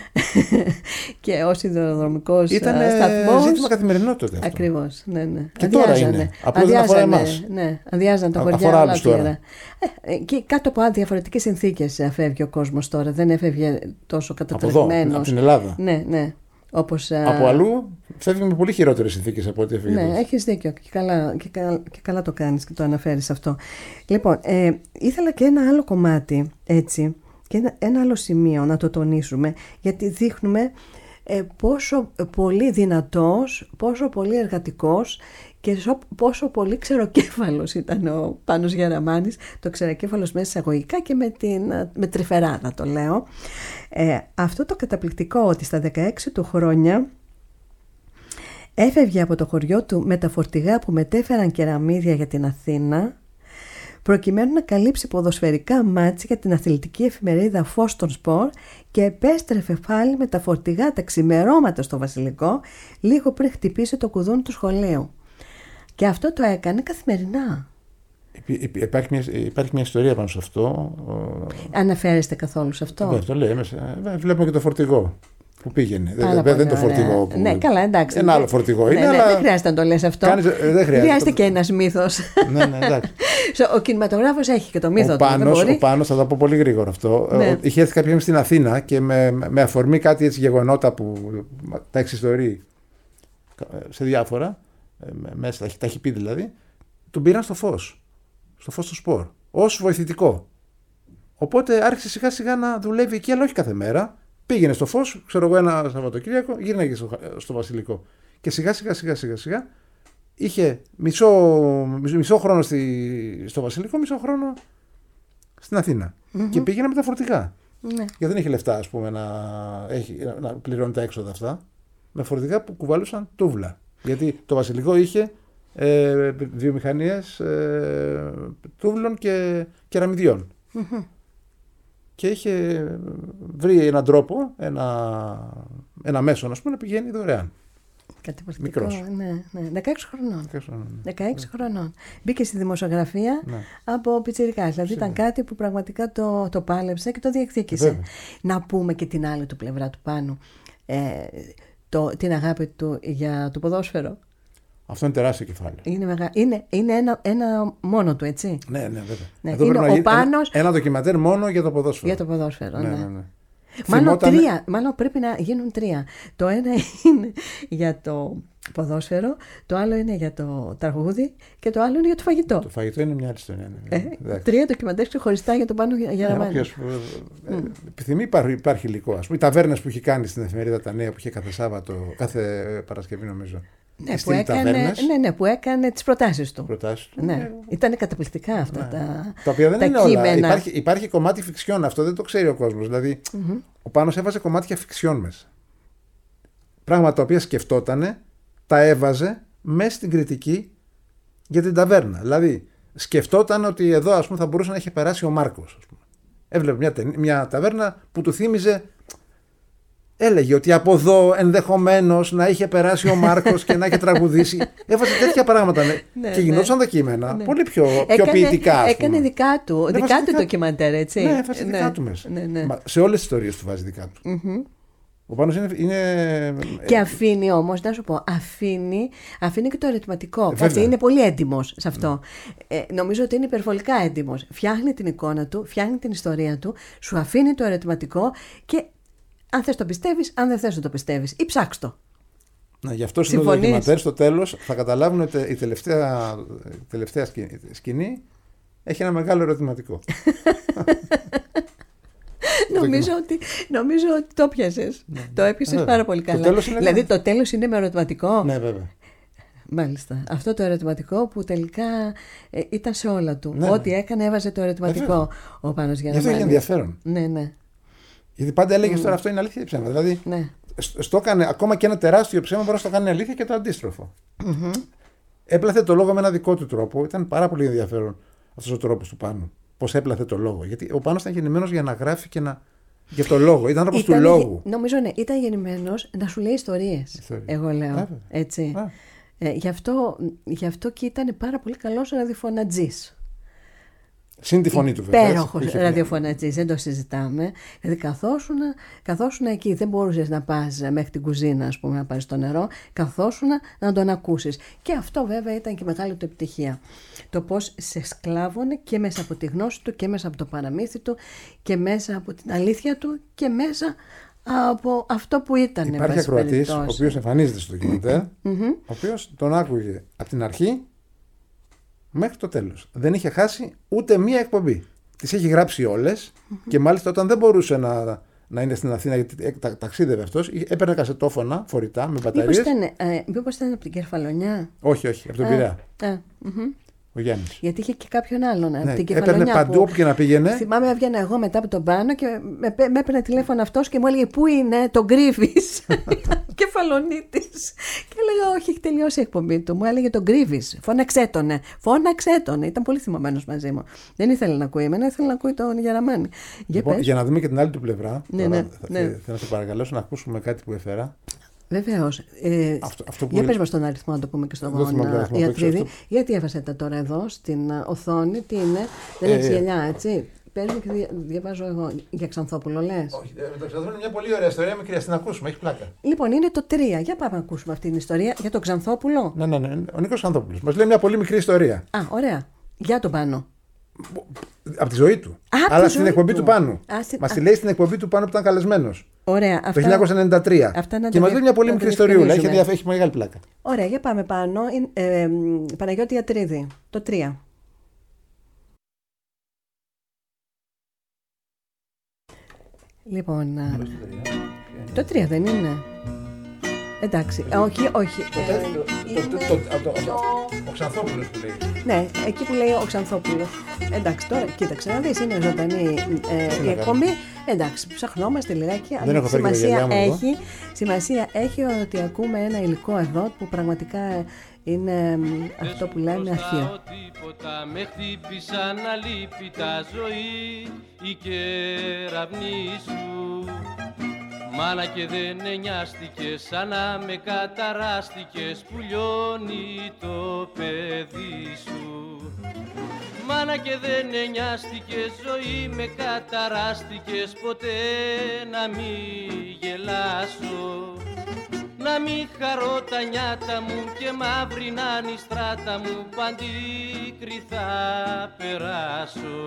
και ο σιδηροδρομικός σταθμός. Ήταν ζήτημα καθημερινό τότε αυτό. Ακριβώς, ναι, ναι. Και τώρα είναι. Απλώς δεν αφορά εμάς. Ναι, αδειάζαν τα χωριά ολόκληρα. Ε, και κάτω από διαφορετικές συνθήκες φεύγει ο κόσμος τώρα. Δεν έφευγε τόσο κατατρεγμένος. Από εδώ, από την Ελλάδα. Ναι, ναι. Όπως, από α... αλλού φεύγει με πολύ χειρότερες συνθήκες από ό,τι έφυγε. Ναι, έχεις δίκιο και καλά, και, καλά, και καλά το κάνεις και το αναφέρεις αυτό. Λοιπόν, ε, ήθελα και ένα άλλο κομμάτι έτσι και ένα, ένα άλλο σημείο να το τονίσουμε, γιατί δείχνουμε ε, πόσο πολύ δυνατός, πόσο πολύ εργατικός και πόσο πολύ ξεροκέφαλος ήταν ο Πάνος Γεραμάνης, το ξεροκέφαλος μέσα εισαγωγικά και με, την, με τρυφεράδα το λέω. Ε, αυτό το καταπληκτικό ότι στα δεκαέξι του χρόνια έφευγε από το χωριό του με τα φορτηγά που μετέφεραν κεραμίδια για την Αθήνα, προκειμένου να καλύψει ποδοσφαιρικά μάτς για την αθλητική εφημερίδα Φως των Σπορ, και επέστρεφε πάλι με τα φορτηγά τα ξημερώματα στο Βασιλικό, λίγο πριν χτυπήσει το κουδούνι του σχολείου. Και αυτό το έκανε καθημερινά. Υπάρχει μια, υπάρχει μια ιστορία πάνω σε αυτό. Αναφέρεστε καθόλου σε αυτό? Ναι, το λέει. Βλέπουμε και το φορτηγό που πήγαινε. Δεν, δεν είναι το φορτηγό που... Ναι, καλά, εντάξει. Ένα άλλο φορτηγό ναι, είναι. Ναι, αλλά... Δεν χρειάζεται να το λες αυτό. Κάνεις, δεν χρειάζεται. Χρειάζεται και ένας μύθος. Ναι, ναι, εντάξει. Ο κινηματογράφος έχει και το μύθο ο του. Πάνος, ο Πάνος, θα το πω πολύ γρήγορα αυτό. Ναι. Είχε έρθει κάποια στην Αθήνα και με, με αφορμή κάτι έτσι γεγονότα που τα εξιστορεί σε διάφορα, μέσα, τα έχει πει δηλαδή, τον πήραν στο Φως. Στο Φως του Σπορ. Ως βοηθητικό. Οπότε άρχισε σιγά σιγά να δουλεύει εκεί, αλλά όχι κάθε μέρα. Πήγαινε στο Φως, ξέρω εγώ, ένα Σαββατοκύριακο, γύρναγε στο, στο Βασιλικό. Και σιγά σιγά σιγά σιγά σιγά είχε μισό, μισό χρόνο στη, στο Βασιλικό, μισό χρόνο στην Αθήνα. Mm-hmm. Και πήγαινε με τα φορτηγά. Mm-hmm. Γιατί δεν είχε λεφτά, ας πούμε, να, έχει, να πληρώνει τα έξοδα αυτά. Με φορτηγά που κουβάλουσαν τούβλα. Γιατί το Βασιλικό είχε ε, βιομηχανίες ε, τούβλων και κεραμιδιών. Mm-hmm. Και είχε βρει έναν τρόπο, ένα, ένα μέσο, ας πούμε, να πηγαίνει δωρεάν. Μικρός. Ναι, ναι. δεκαέξι χρονών. δεκαέξι χρονών. Ναι. δεκαέξι χρονών. Μπήκε στη δημοσιογραφία ναι. από πιτσιρικάς. Δηλαδή ήταν κάτι που πραγματικά το, το πάλεψε και το διεκδίκησε. Βέβαια. Να πούμε και την άλλη του πλευρά του Πάνου. Ε, το, την αγάπη του για το ποδόσφαιρο. Αυτό είναι τεράστιο κεφάλαιο. Είναι, μεγα... είναι, είναι ένα, ένα μόνο του, έτσι. Ναι, ναι, βέβαια. Ναι. Εδώ είναι ο Πάνος... ένα, ένα ντοκιματέρ μόνο για το ποδόσφαιρο. Για το ποδόσφαιρο, ναι. ναι, ναι, ναι. Μάλλον, Θυμόταν... τρία, μάλλον πρέπει να γίνουν τρία. Το ένα είναι για το ποδόσφαιρο, το άλλο είναι για το τραγούδι και το άλλο είναι για το φαγητό. Το φαγητό είναι μια άλλη ιστορία. Ναι, ναι. Ε, τρία ντοκιμαντέρ ξεχωριστά για τον Πάνο Γεραμάνη. Ναι, ε, mm. Επιθυμεί, υπάρχει, υπάρχει υλικό. Ας πούμε, οι ταβέρνες που έχει κάνει στην εφημερίδα Τα Νέα που είχε κάθε Σάββατο, κάθε Παρασκευή νομίζω. Ναι, που έκανε, ναι, ναι, που έκανε τις προτάσεις του. Προτάσεις του. Ναι. Ναι. Ήταν καταπληκτικά αυτά ναι. τα, τα οποία δεν τα είναι κείμενα. Όλα. Υπάρχει, υπάρχει κομμάτι φιξιόν, αυτό δεν το ξέρει ο κόσμος. Δηλαδή, mm-hmm. ο Πάνος έβαζε κομμάτια φιξιόν μέσα. Πράγματα τα οποία σκεφτότανε, τα έβαζε μέσα στην κριτική για την ταβέρνα. Δηλαδή, σκεφτόταν ότι εδώ, ας πούμε, θα μπορούσε να είχε περάσει ο Μάρκος. Ας πούμε. Έβλεπε μια, μια ταβέρνα που του θύμιζε. Έλεγε ότι από εδώ ενδεχομένως να είχε περάσει ο Μάρκος και να είχε τραγουδήσει. Έβαζε τέτοια πράγματα ναι, και γινόταν ναι, τα κείμενα ναι. πολύ πιο, πιο έκανε, ποιητικά. Έκανε δικά του, δικά, δικά του ντοκιμαντέρ, έτσι. Ναι, έβαζε ναι, δικά του μέσα. Ναι, ναι. Μα, σε όλες τις ιστορίες του βάζει δικά του. Mm-hmm. Ο Πάνος είναι, είναι... Και αφήνει όμως, να σου πω, αφήνει, αφήνει και το ερωτηματικό. Κάτσε, είναι πολύ έντιμος σε αυτό. Ναι. Ε, νομίζω ότι είναι υπερβολικά έντιμος. Φτιάχνει την εικόνα του, φτιάχνει την ιστορία του, σου αφήνει το ερωτηματικό και αν θες το πιστεύεις, αν δεν θες το πιστεύεις. Ή ψάξ' το. Να, γι' αυτό στο ντοκιματέρ στο τέλος θα καταλάβουν ότι η τελευταία, η τελευταία σκηνή έχει ένα μεγάλο ερωτηματικό. νομίζω, ότι, νομίζω ότι το πιάσες. Ναι, το έπιασες πάρα πολύ καλά. Το δηλαδή το τέλος είναι με ερωτηματικό. Ναι, βέβαια. Μάλιστα. Αυτό το ερωτηματικό που τελικά ε, ήταν σε όλα του. Ναι, Ό,τι ναι. έκανε έβαζε το ερωτηματικό ε, ο Πάνος Γεραμάνης. Γι' αυτό είναι ενδιαφέρον. Ναι, ναι. Γιατί πάντα έλεγε mm. τώρα αυτό είναι αλήθεια ή ψέμα. Δηλαδή, ναι. στο έκανε ακόμα και ένα τεράστιο ψέμα μπορεί να το κάνει αλήθεια και το αντίστροφο. Mm-hmm. Έπλαθε το λόγο με ένα δικό του τρόπο. Ήταν πάρα πολύ ενδιαφέρον αυτός ο τρόπος του Πάνου. Πώς έπλαθε το λόγο. Γιατί ο Πάνος ήταν γεννημένος για να γράφει και να. Για το λόγο. Ήταν άνθρωπος του λόγου. Νομίζω ναι, ήταν γεννημένος να σου λέει ιστορίες. Εγώ λέω. Α, έτσι. Α. Ε, γι, αυτό, γι' αυτό και ήταν πάρα πολύ καλός ραδιοφωνατζής. Συν τη φωνή του βέβαια. Υπέροχος ραδιοφωνατζής, δεν το συζητάμε. Δηλαδή καθόσουν, καθόσουν εκεί, δεν μπορούσες να πας μέχρι την κουζίνα, ας πούμε, να πάρεις το νερό, καθόσουν να τον ακούσεις. Και αυτό βέβαια ήταν και μεγάλη του επιτυχία. Το πώς σε σκλάβωνε και μέσα από τη γνώση του και μέσα από το παραμύθι του και μέσα από την αλήθεια του και μέσα από αυτό που ήταν. Υπάρχει ακροατής, ο οποίος εμφανίζεται στο ντοκιμαντέρ, ο οποίος τον άκουγε από την αρχή μέχρι το τέλος. Δεν είχε χάσει ούτε μία εκπομπή. Τις έχει γράψει όλες mm-hmm. και μάλιστα όταν δεν μπορούσε να, να είναι στην Αθήνα, γιατί τα, ταξίδευε αυτός. Έπαιρνε κασετόφωνα φορητά με μπαταρίες. Μήπως ήταν, ε, μήπως ήταν από την Κεφαλονιά? Όχι, όχι, από τον Πειραιά. Mm-hmm. Ο Γιάννης. Γιατί είχε και κάποιον άλλον ναι, από την Κεφαλονιά. Έπαιρνε παντού όπου και να πήγαινε. Θυμάμαι, έβγαινα εγώ μετά από τον Πάνο και με, με έπαιρνε τηλέφωνο αυτός και μου έλεγε πού είναι, τον κρύβεις. Κεφαλονίτης. Και έλεγα όχι, έχει τελειώσει η εκπομπή του. Μου έλεγε τον κρύβεις. Φώναξέ τον. Φώναξέ τον. Ήταν πολύ θυμωμένος μαζί μου. Δεν ήθελε να ακούει εμένα, ήθελε να ακούει τον Γεραμάνη. Λοιπόν, για, για να δούμε και την άλλη του πλευρά. Ναι, τώρα, ναι, θα, ναι. Θέλω να σε παρακαλέσω να ακούσουμε κάτι που έφερα. Βεβαίως. Ε, αυτό, αυτό για πες μας τον αριθμό να το πούμε και στον Ιατρίδη. Γιατί έβασε τα τώρα εδώ στην οθόνη, τι είναι, δεν έχεις γυαλιά, έτσι. Πες μου και διαβάζω εγώ. Για Ξανθόπουλο λες? Όχι, το Ξανθόπουλο είναι μια πολύ ωραία ιστορία, μικρή, ας την ακούσουμε, έχει πλάκα. Λοιπόν, είναι το τρία. Για πάμε να ακούσουμε αυτή την ιστορία για τον Ξανθόπουλο. Ναι, ναι, ναι. Ο Νίκος Ξανθόπουλος μας λέει μια πολύ μικρή ιστορία. Α, ωραία. Για τον Πάνο. Από τη ζωή του. Α, αλλά στην εκπομπή του, του Πάνου. στη... Μας τη λέει στην εκπομπή του Πάνου που ήταν καλεσμένος. Ωραία. Το χίλια εννιακόσια ενενήντα τρία. Αυτά και μας λέει μια πολύ μικρή ιστοριούλα. Έχει, έχει μεγάλη πλάκα. Ωραία, για πάμε πάνω. Ε, ε, Παναγιώτη Ιατρίδη. Το τρία. Λοιπόν. Α, το τρία δεν είναι? Εντάξει, όχι, όχι. Ο Ξανθόπουλος που λέει. Ναι, εκεί που λέει ο Ξανθόπουλος. Εντάξει, τώρα κοίταξε να δεις, είναι ζωντανή ε, η εκπομπή. Εντάξει, ψαχνόμαστε λιγάκι, αλλά σημασία έχει, σημασία έχει ότι ακούμε ένα υλικό εδώ που πραγματικά είναι αυτό που λέμε αρχείο. Τίποτα με χτύπησαν αλήπητα ζωή η κεραυνή σου. Μάνα και δεν νοιάστηκες, σαν να με καταράστηκες που λιώνει το παιδί σου. Μάνα και δεν νοιάστηκες, ζωή με καταράστηκες, ποτέ να μη γελάσω. Να μη χαρώ τα νιάτα μου και μαύρη να είναι η στράτα μου, παντίκρι θα περάσω.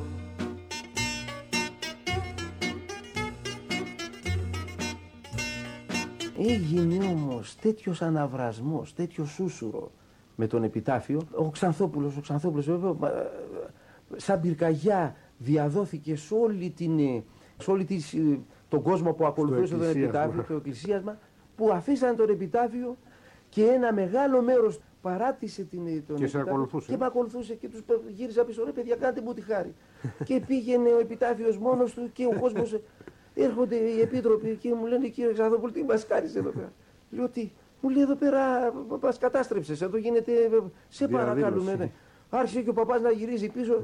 Έγινε όμως τέτοιος αναβρασμός, τέτοιο σούσουρο με τον επιτάφιο. Ο Ξανθόπουλος, ο Ξανθόπουλος βέβαια, σαν πυρκαγιά διαδόθηκε σε όλη την, σε όλη την, τον κόσμο που ακολουθούσε τον επιτάφιο, το εκκλησίασμα, που αφήσαν τον επιτάφιο και ένα μεγάλο μέρος παράτησε την, τον και επιτάφιο ακολουθούσε. Και με ακολουθούσε και τους γύριζα πίσω, ρε παιδιά, κάντε μου τη χάρη. Και πήγαινε ο επιτάφιος μόνος του και ο κόσμος. Έρχονται οι επίτροποι και μου λένε, κύριε Ξανθόπουλο, τι μας κάνεις εδώ πέρα? Λέω τι? Μου λέει, εδώ πέρα μας κατάστρεψες, εδώ γίνεται, σε παρακαλούμε. Ναι. Άρχισε και ο παπάς να γυρίζει πίσω.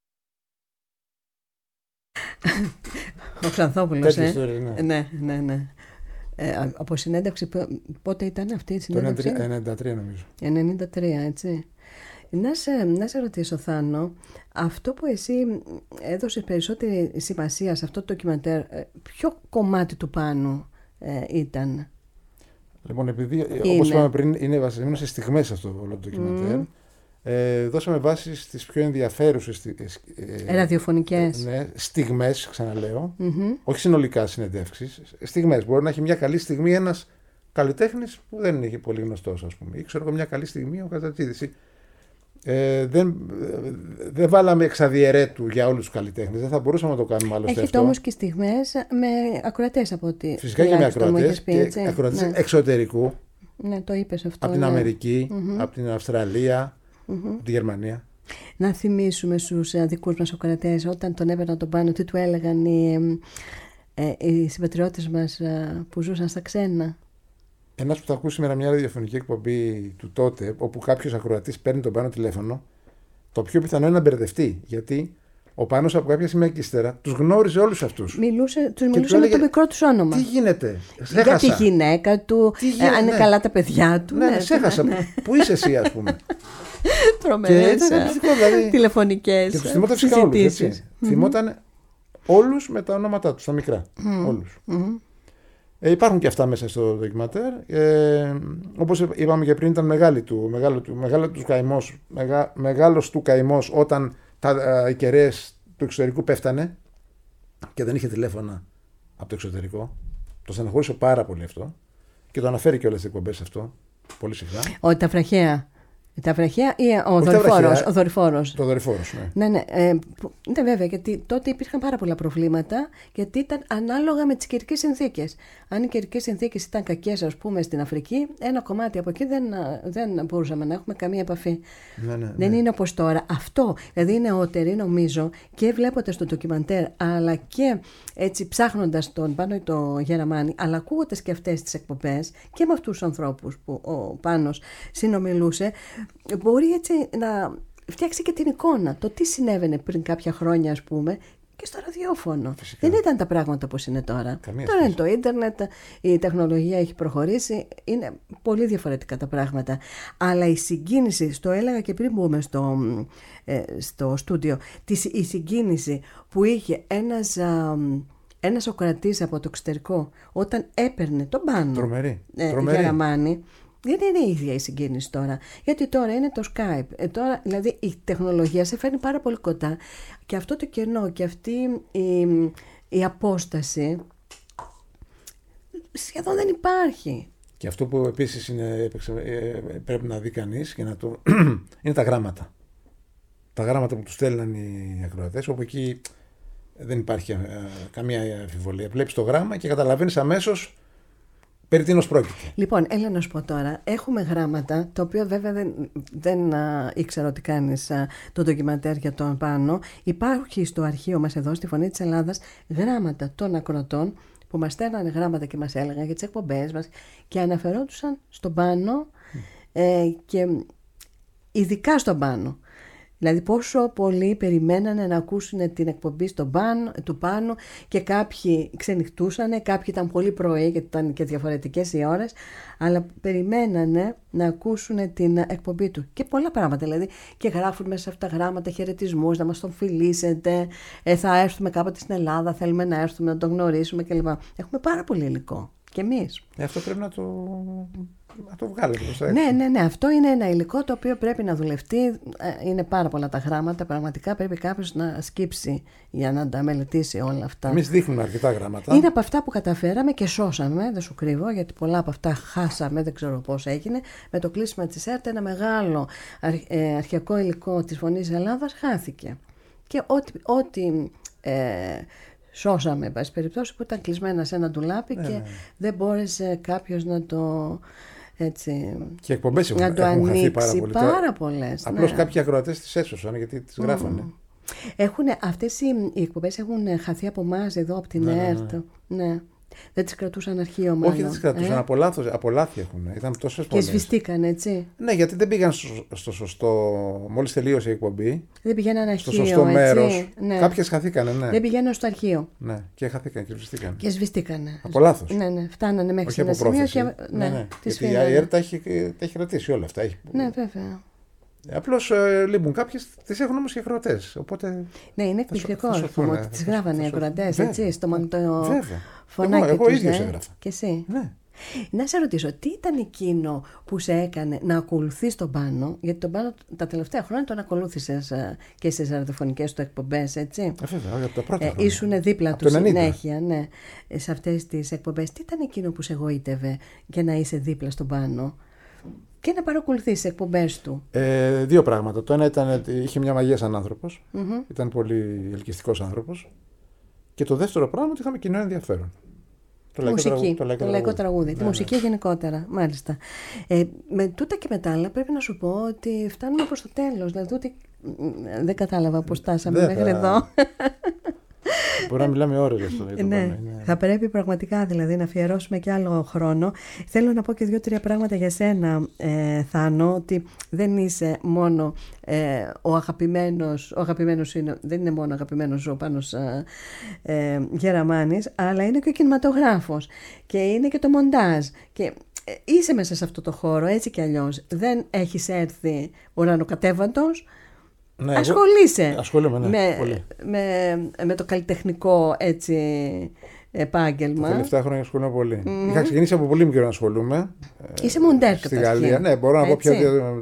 Ο Ξανθόπουλος, ε. Ιστορία, ναι. ναι, ναι, ναι. Ε, από συνέντευξη, πότε ήταν αυτή η συνέντευξη? Το ενενήντα τρία νομίζω. ενενήντα τρία, έτσι. Να σε, να σε ρωτήσω, Θάνο, αυτό που εσύ έδωσες περισσότερη σημασία σε αυτό το ντοκιμαντέρ, ποιο κομμάτι του Πάνου ε, ήταν? Λοιπόν, επειδή, όπως είπαμε πριν, είναι βασισμένο σε στιγμές αυτό όλο το ντοκιμαντέρ, mm. ε, δώσαμε βάση στις πιο ενδιαφέρουσες ε, ραδιοφωνικές ε, ναι, στιγμές, ξαναλέω, mm-hmm. όχι συνολικά συνεντεύξεις, στιγμές. Μπορεί να έχει μια καλή στιγμή ένας καλλιτέχνης που δεν είναι πολύ γνωστός, ας πούμε, ή ξέρω εγώ μια καλή στιγμή ο Κατσατσίδης. Ε, δεν, δεν βάλαμε εξαδιαιρέτου για όλους τους καλλιτέχνες. Δεν θα μπορούσαμε να το κάνουμε άλλωστε. Έχετε αυτό. Όμως και στιγμές με ακροατές από ό,τι. Φυσικά και με ακροατές. Και ακροατές ναι. εξωτερικού. Ναι, το είπες αυτό. Από την ναι. Αμερική, mm-hmm. από την Αυστραλία, mm-hmm. από τη Γερμανία. Να θυμίσουμε στους δικούς μας ακροατές όταν τον έπαιρναν τον Πάνο, τι του έλεγαν οι, ε, οι συμπατριώτες μας που ζούσαν στα ξένα. Ένας που θα ακούσει σήμερα μια ραδιοφωνική εκπομπή του τότε, όπου κάποιος ακροατής παίρνει τον Πάνο τηλέφωνο, το πιο πιθανό είναι να μπερδευτεί. Γιατί ο Πάνος από κάποια στιγμή και ύστερα τους γνώριζε όλους αυτούς. Μιλούσε, τους μιλούσε με το μικρό τους όνομα. Τι γίνεται, για τη γυναίκα του, γίνεται, αν είναι ναι. καλά τα παιδιά του. Ναι, ναι, ξέχασα. Ναι, ναι. Πού είσαι εσύ, ας πούμε. Τρομερές δηλαδή, τηλεφωνικές και τους θυμόταν φυσικά όλους, έτσι. Mm-hmm. Θυμόταν όλους με τα ονόματά τους, τα μικρά. Mm-hmm. Όλους. Mm-hmm. Ε, υπάρχουν και αυτά μέσα στο ντοκιμαντέρ. Ε, όπως είπαμε και πριν, ήταν μεγάλη του, μεγάλο του, μεγάλο του καημός, μεγά, μεγάλος του καημός όταν τα, οι κεραίες του εξωτερικού πέφτανε και δεν είχε τηλέφωνα από το εξωτερικό. Το στεναχώρησε πάρα πολύ αυτό και το αναφέρει και όλες τις εκπομπές αυτό πολύ συχνά. Ότι τα βραχαία Τα βραχαία ή ο δορυφόρος. Ο δορυφόρος. Το δορυφόρος, ναι. Ναι, ναι. Ε, ναι, βέβαια, γιατί τότε υπήρχαν πάρα πολλά προβλήματα, γιατί ήταν ανάλογα με τις καιρικές συνθήκες. Αν οι καιρικές συνθήκες ήταν κακές, ας πούμε, στην Αφρική, ένα κομμάτι από εκεί δεν, δεν μπορούσαμε να έχουμε καμία επαφή. Ναι, ναι, ναι. Δεν είναι όπως τώρα. Αυτό, δηλαδή οι νεότεροι, νομίζω, και βλέποντας το ντοκιμαντέρ, αλλά και έτσι ψάχνοντας τον Πάνο το Γεραμάνη, αλλά ακούγοντας και αυτές τις εκπομπές και με αυτούς τους ανθρώπους που ο Πάνος συνομιλούσε, μπορεί έτσι να φτιάξει και την εικόνα, το τι συνέβαινε πριν κάποια χρόνια, ας πούμε, και στο ραδιόφωνο. Φυσικά. Δεν ήταν τα πράγματα όπως είναι τώρα. Καμία τώρα σχέση. Είναι το ίντερνετ, η τεχνολογία έχει προχωρήσει, είναι πολύ διαφορετικά τα πράγματα. Αλλά η συγκίνηση, το έλεγα και πριν μπούμε στο, ε, στο στούντιο, η συγκίνηση που είχε ένας, α, ένας Σοκρατής από το εξωτερικό όταν έπαιρνε τον Πάνο Τρομερή. ε, Τρομερή. Γεραμάνη. Δεν είναι η ίδια η συγκίνηση τώρα. Γιατί τώρα είναι το Skype. Ε, τώρα, δηλαδή η τεχνολογία σε φέρνει πάρα πολύ κοντά. Και αυτό το κενό και αυτή η, η απόσταση σχεδόν δεν υπάρχει. Και αυτό που επίσης είναι, πρέπει να δει κανείς και να το... είναι τα γράμματα. Τα γράμματα που του στέλναν οι ακροατές, όπου εκεί δεν υπάρχει α, καμία αμφιβολία. Βλέπεις το γράμμα και καταλαβαίνεις αμέσως περί τίνος πρόκειται. Λοιπόν, έλα να σου πω τώρα. Έχουμε γράμματα, το οποίο βέβαια δεν, δεν α, ήξερα ότι κάνεις α, το ντοκιμαντέρ για τον Πάνο. Υπάρχει στο αρχείο μας εδώ, στη Φωνή της Ελλάδας, γράμματα των ακροατών που μας στέλνανε γράμματα και μας έλεγαν για τις εκπομπές μας και αναφερόντουσαν στον Πάνο mm. ε, και ειδικά στον Πάνο. Δηλαδή πόσο πολλοί περιμένανε να ακούσουν την εκπομπή στον Πάνο, του Πάνου και κάποιοι ξενυχτούσανε, κάποιοι ήταν πολύ πρωί γιατί ήταν και διαφορετικές οι ώρες, αλλά περιμένανε να ακούσουν την εκπομπή του. Και πολλά πράγματα δηλαδή. Και γράφουν μέσα σε αυτά γράμματα χαιρετισμούς, να μας τον φιλήσετε, ε, θα έρθουμε κάποτε στην Ελλάδα, θέλουμε να έρθουμε να τον γνωρίσουμε κλπ. Έχουμε πάρα πολύ υλικό. Και εμείς. Ε, αυτό πρέπει να το, να το βγάλουμε προς τα έξω. Ναι, ναι, ναι. Αυτό είναι ένα υλικό το οποίο πρέπει να δουλευτεί. Είναι πάρα πολλά τα γράμματα. Πραγματικά πρέπει κάποιος να σκύψει για να τα μελετήσει όλα αυτά. Εμείς δείχνουμε αρκετά γράμματα. Είναι από αυτά που καταφέραμε και σώσαμε, δεν σου κρύβω, γιατί πολλά από αυτά χάσαμε, δεν ξέρω πώς έγινε. Με το κλείσιμο της ΕΡΤ ένα μεγάλο αρχαιακό υλικό της Φωνής Ελλάδας χάθηκε. Και ό,τι... ό,τι ε, σώσαμε, εν πάση περιπτώσει, που ήταν κλεισμένα σε ένα ντουλάπι ναι, και ναι. δεν μπόρεσε κάποιος να το έτσι, και εκπομπές να έχουν, το έχουν ανοίξει. Πάρα, πολύ. πάρα πολλές. Απλώς ναι. κάποιοι ακροατές τις έσωσαν γιατί τις γράφανε. Mm. Έχουνε, αυτές οι, οι εκπομπές έχουν χαθεί από εμάς εδώ, από την ναι, ΕΡΤ. Ναι, ναι. ναι. Δεν τις κρατούσαν αρχείο μάλλον. Όχι, δεν τις κρατούσαν. Ε? Από, λάθος, από λάθη έχουν. Ήταν τόσες πολλές. Και σβηστήκαν, έτσι. Ναι, γιατί δεν πήγαν στο, στο σωστό. Μόλις τελείωσε η εκπομπή. Δεν πηγαίναν αρχείο. Στο σωστό μέρος. Ναι. Κάποιες χαθήκανε, ναι. Δεν πηγαίναν στο αρχείο. Ναι, και χαθήκαν και σβηστήκαν. Και σβηστήκανε. Από λάθος. Ναι, ναι. Φτάνανε μέχρι σε ένα σημείο. Και... Ναι, ναι. ναι. Γιατί η ΑΕΡ τα έχει, έχει κρατήσει όλα αυτά. Έχει... Ναι, βέβαια. Απλώς ε, λείπουν κάποιες, τις έχουν όμως και ακροατές. Οπότε... Ναι, είναι εκπληκτικό ότι τις γράφανε οι ακροατές, έτσι, στο φωνάκι εγώ, εγώ τους. ίδιος έγραφα. Και εσύ. Ναι. Να σε ρωτήσω, τι ήταν εκείνο που σε έκανε να ακολουθείς τον Πάνο, γιατί τον Πάνο τα τελευταία χρόνια τον ακολούθησες και στις ραδιοφωνικές του εκπομπές, έτσι. Βέβαια, από τα πρώτα ε, χρόνια. Ήσουν δίπλα του συνέχεια, ναι, σε αυτές τις εκπομπές. Τι ήταν εκείνο που σε εγωίτευε και να είσαι δίπλα στον Πάνο και να παρακολουθείς τις εκπομπές του? Ε, δύο πράγματα. Το ένα ήταν ότι είχε μια μαγεία σαν άνθρωπος, mm-hmm. ήταν πολύ ελκυστικός άνθρωπος. Και το δεύτερο πράγμα ότι είχαμε κοινό ενδιαφέρον. Το λαϊκό τραγούδι. Το λαϊκό τραγούδι. τραγούδι. Ναι, τη μουσική ναι. γενικότερα, μάλιστα. Ε, με τούτα και με τα άλλα πρέπει να σου πω ότι φτάνουμε προς το τέλος. Δηλαδή ότι δεν κατάλαβα πώς φτάσαμε μέχρι θα... εδώ. Μπορεί να μιλάμε ώρες για αυτό. Ναι. Ναι. Θα πρέπει πραγματικά δηλαδή να αφιερώσουμε και άλλο χρόνο. Θέλω να πω και δύο-τρία πράγματα για σένα, ε, Θάνο, ότι δεν είσαι μόνο ε, ο αγαπημένος, ο αγαπημένος είναι, δεν είναι μόνο αγαπημένος ο Πάνος ε, ε, Γεραμάνης, αλλά είναι και ο κινηματογράφος και είναι και το μοντάζ και ε, είσαι μέσα σε αυτό το χώρο έτσι κι αλλιώς. Δεν έχεις έρθει ουρανοκατέβατος. Ναι, ασχολείσαι ασχολούμαι, ναι, με, πολύ. Με, με το καλλιτεχνικό έτσι, επάγγελμα. Τα τελευταία χρόνια ασχολούμαι πολύ. Mm-hmm. Είχα ξεκινήσει από πολύ μικρό να ασχολούμαι. Είσαι μοντέρ στη Γαλλία. Ναι, μπορώ να πω πια,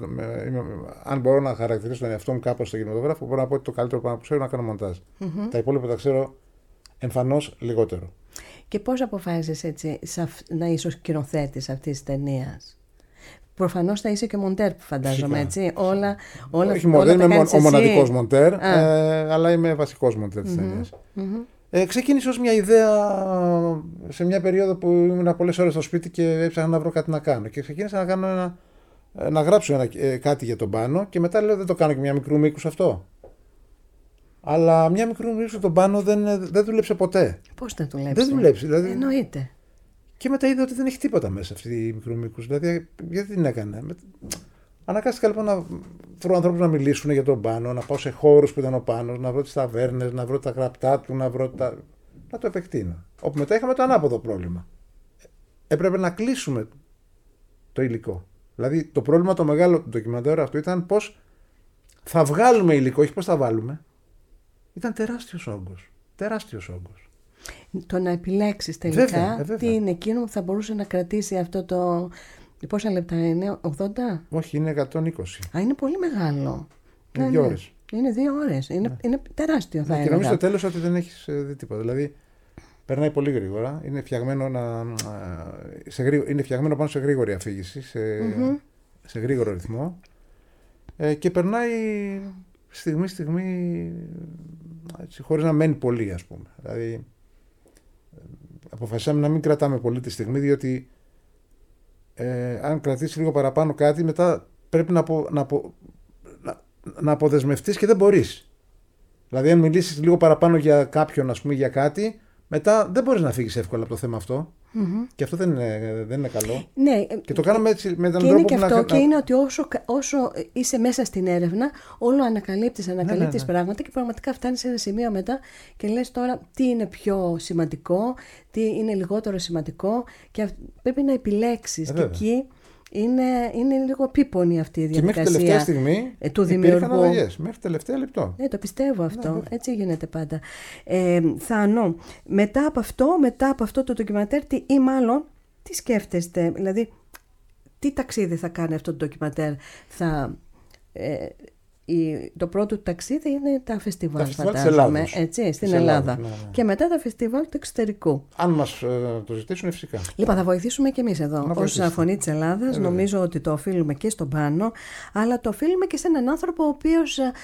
αν μπορώ να χαρακτηρίσω τον εαυτό μου κάπως στο κινηματογράφο, μπορώ να πω ότι το καλύτερο πράγμα που ξέρω είναι να κάνω μοντάζ. Mm-hmm. Τα υπόλοιπα τα ξέρω εμφανώς λιγότερο. Και πώς αποφάσισες έτσι να είσαι ο σκηνοθέτης αυτής της ταινίας? προφανώς θα είσαι και μοντέρ, φαντάζομαι, έτσι. Όλα, όλα, όχι μόνο, δεν είμαι ο μοναδικός μοντέρ, ε, αλλά είμαι βασικός μοντέρ της mm-hmm, ταινίας. Mm-hmm. Ε, ξεκίνησε ως μια ιδέα σε μια περίοδο που ήμουν πολλές ώρες στο σπίτι και έψαχνα να βρω κάτι να κάνω. Και ξεκίνησα να, κάνω ένα, να γράψω ένα, ε, κάτι για τον Πάνο και μετά λέω δεν το κάνω και μια μικρού μήκους αυτό. Αλλά μια μικρού μήκους τον Πάνο δεν, δεν δούλεψε ποτέ. Πώς δεν δούλεψε? Δεν δούλεψε. Δηλαδή... Εννοείται. Και μετά είδα ότι δεν έχει τίποτα μέσα αυτή η μικρού μήκους. Δηλαδή γιατί την έκανε. Αναγκάστηκα λοιπόν να βρω ανθρώπους να μιλήσουν για τον Πάνο, να πάω σε χώρους που ήταν ο Πάνος, να βρω τις ταβέρνες, να βρω τα γραπτά του, να βρω τα... να το επεκτείνω. Όπου μετά είχαμε το ανάποδο πρόβλημα. Έπρεπε να κλείσουμε το υλικό. Δηλαδή το πρόβλημα το μεγάλο του ντοκιμαντέρ αυτού ήταν πώς θα βγάλουμε υλικό, όχι πώς θα βάλουμε. Ήταν τεράστιος όγκος. Τεράστιος όγκος. Το να επιλέξεις τελικά βέβαια, ε, βέβαια. τι είναι εκείνο που θα μπορούσε να κρατήσει αυτό το... Πόσα λεπτά είναι, ογδόντα? Όχι, είναι εκατόν είκοσι. Α, είναι πολύ μεγάλο. Είναι ναι, δύο ναι. ώρες. Είναι δύο ώρες. Είναι, ναι. είναι τεράστιο, θα ναι, έλεγα. Και νομίζω στο τέλος ότι δεν έχεις δει τίποτα. Δηλαδή, περνάει πολύ γρήγορα. Είναι φτιαγμένο, να, σε γρήγο, είναι φτιαγμένο πάνω σε γρήγορη αφήγηση, σε, mm-hmm. σε γρήγορο ρυθμό. Ε, και περνάει στιγμή-στιγμή χωρίς να μένει πολύ, ας πούμε. Δηλαδή, αποφασίσαμε να μην κρατάμε πολύ τη στιγμή, διότι Ε, αν κρατήσει λίγο παραπάνω κάτι, μετά πρέπει να, απο, να, απο, να, να αποδεσμευτείς και δεν μπορείς. Δηλαδή, αν μιλήσεις λίγο παραπάνω για κάποιον, ας πούμε, για κάτι, μετά δεν μπορείς να φύγεις εύκολα από το θέμα αυτό. Mm-hmm. Και αυτό δεν είναι, δεν είναι καλό. Ναι, και το κάναμε έτσι με τον και τρόπο είναι και που αυτό, να... και είναι ότι όσο, όσο είσαι μέσα στην έρευνα, όλο ανακαλύπτεις, ανακαλύπτεις ναι, ναι, ναι. πράγματα και πραγματικά φτάνεις σε ένα σημείο μετά και λες τώρα τι είναι πιο σημαντικό, τι είναι λιγότερο σημαντικό και πρέπει να επιλέξεις. Ε, και εκεί είναι, είναι λίγο επίπονη αυτή η διαδικασία. Και μέχρι τελευταία στιγμή ε, του δημιουργού. Αλλαγές, μέχρι τελευταία λεπτό. Ναι, το πιστεύω αυτό. Ναι, έτσι γίνεται πάντα. Ε, Θάνο, μετά από αυτό, μετά από αυτό το ντοκιμαντέρ, τι, ή μάλλον, τι σκέφτεστε, δηλαδή, τι ταξίδι θα κάνει αυτό το ντοκιμαντέρ, θα... Ε, Η, το πρώτο ταξίδι είναι τα φεστιβάλ, τα φεστιβάλ φαντάζομαι, έτσι, στην Ελλάδα. Ελλάδα. Ναι, ναι. Και μετά τα φεστιβάλ του εξωτερικού. Αν μας ε, το ζητήσουν, φυσικά. Λοιπόν, θα βοηθήσουμε και εμείς εδώ. Ως Φωνή της Ελλάδας, ε, νομίζω ότι το οφείλουμε και στον Πάνο, αλλά το οφείλουμε και σε έναν άνθρωπο ο οποίος ε,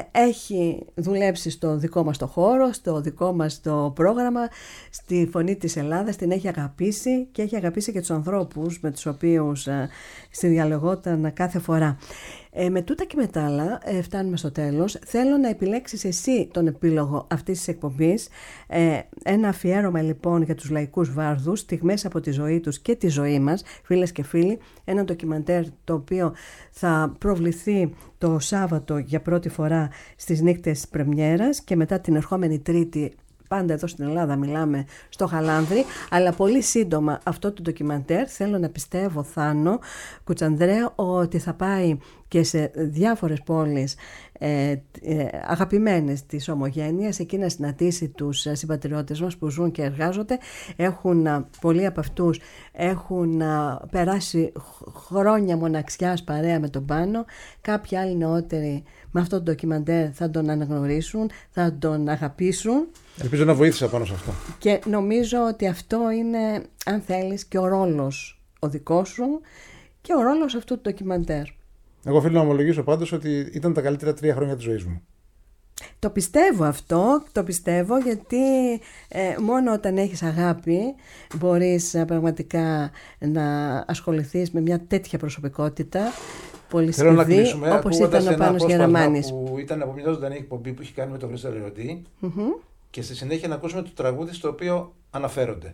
έχει δουλέψει στο δικό μας το χώρο, στο δικό μας το πρόγραμμα, στη Φωνή της Ελλάδας, την έχει αγαπήσει και έχει αγαπήσει και τους ανθρώπους με τους οποίους ε, συνδιαλεγόταν κάθε φορά. Ε, με τούτα και με τα άλλα, ε, φτάνουμε στο τέλος. Θέλω να επιλέξεις εσύ τον επίλογο αυτής της εκπομπής. Ε, ένα αφιέρωμα λοιπόν για τους λαϊκούς βάρδους, στιγμές από τη ζωή τους και τη ζωή μας, φίλες και φίλοι. Ένα ντοκιμαντέρ το οποίο θα προβληθεί το Σάββατο για πρώτη φορά στις νύχτες πρεμιέρας και μετά την ερχόμενη Τρίτη. Πάντα εδώ στην Ελλάδα μιλάμε στο Χαλάνδρι, αλλά πολύ σύντομα αυτό το ντοκιμαντέρ θέλω να πιστεύω, Θάνο Κουτσανδρέα, ότι θα πάει και σε διάφορες πόλεις ε, ε, αγαπημένες της ομογένειας, εκεί να συναντήσει τους συμπατριώτες μας που ζουν και εργάζονται. Έχουν, πολλοί από αυτούς έχουν περάσει χρόνια μοναξιάς παρέα με τον Πάνο, κάποιοι άλλοι νεότεροι με αυτό το ντοκιμαντέρ θα τον αναγνωρίσουν, θα τον αγαπήσουν. Ελπίζω να βοήθησα πάνω σε αυτό. Και νομίζω ότι αυτό είναι, αν θέλεις, και ο ρόλος ο δικός σου και ο ρόλος αυτού του ντοκιμαντέρ. Εγώ οφείλω να ομολογήσω πάντως ότι ήταν τα καλύτερα τρία χρόνια της ζωής μου. Το πιστεύω αυτό, το πιστεύω γιατί ε, μόνο όταν έχεις αγάπη μπορείς ε, πραγματικά να ασχοληθείς με μια τέτοια προσωπικότητα πολύ σπουδή, όπως ήταν ο Πάνος Γεραμάνης. Που ήταν από μια ζωντανή εκπομπή που είχε κάνει με τον Χρήστο Λεοντή mm-hmm. και στη συνέχεια να ακούσουμε το τραγούδι στο οποίο αναφέρονται.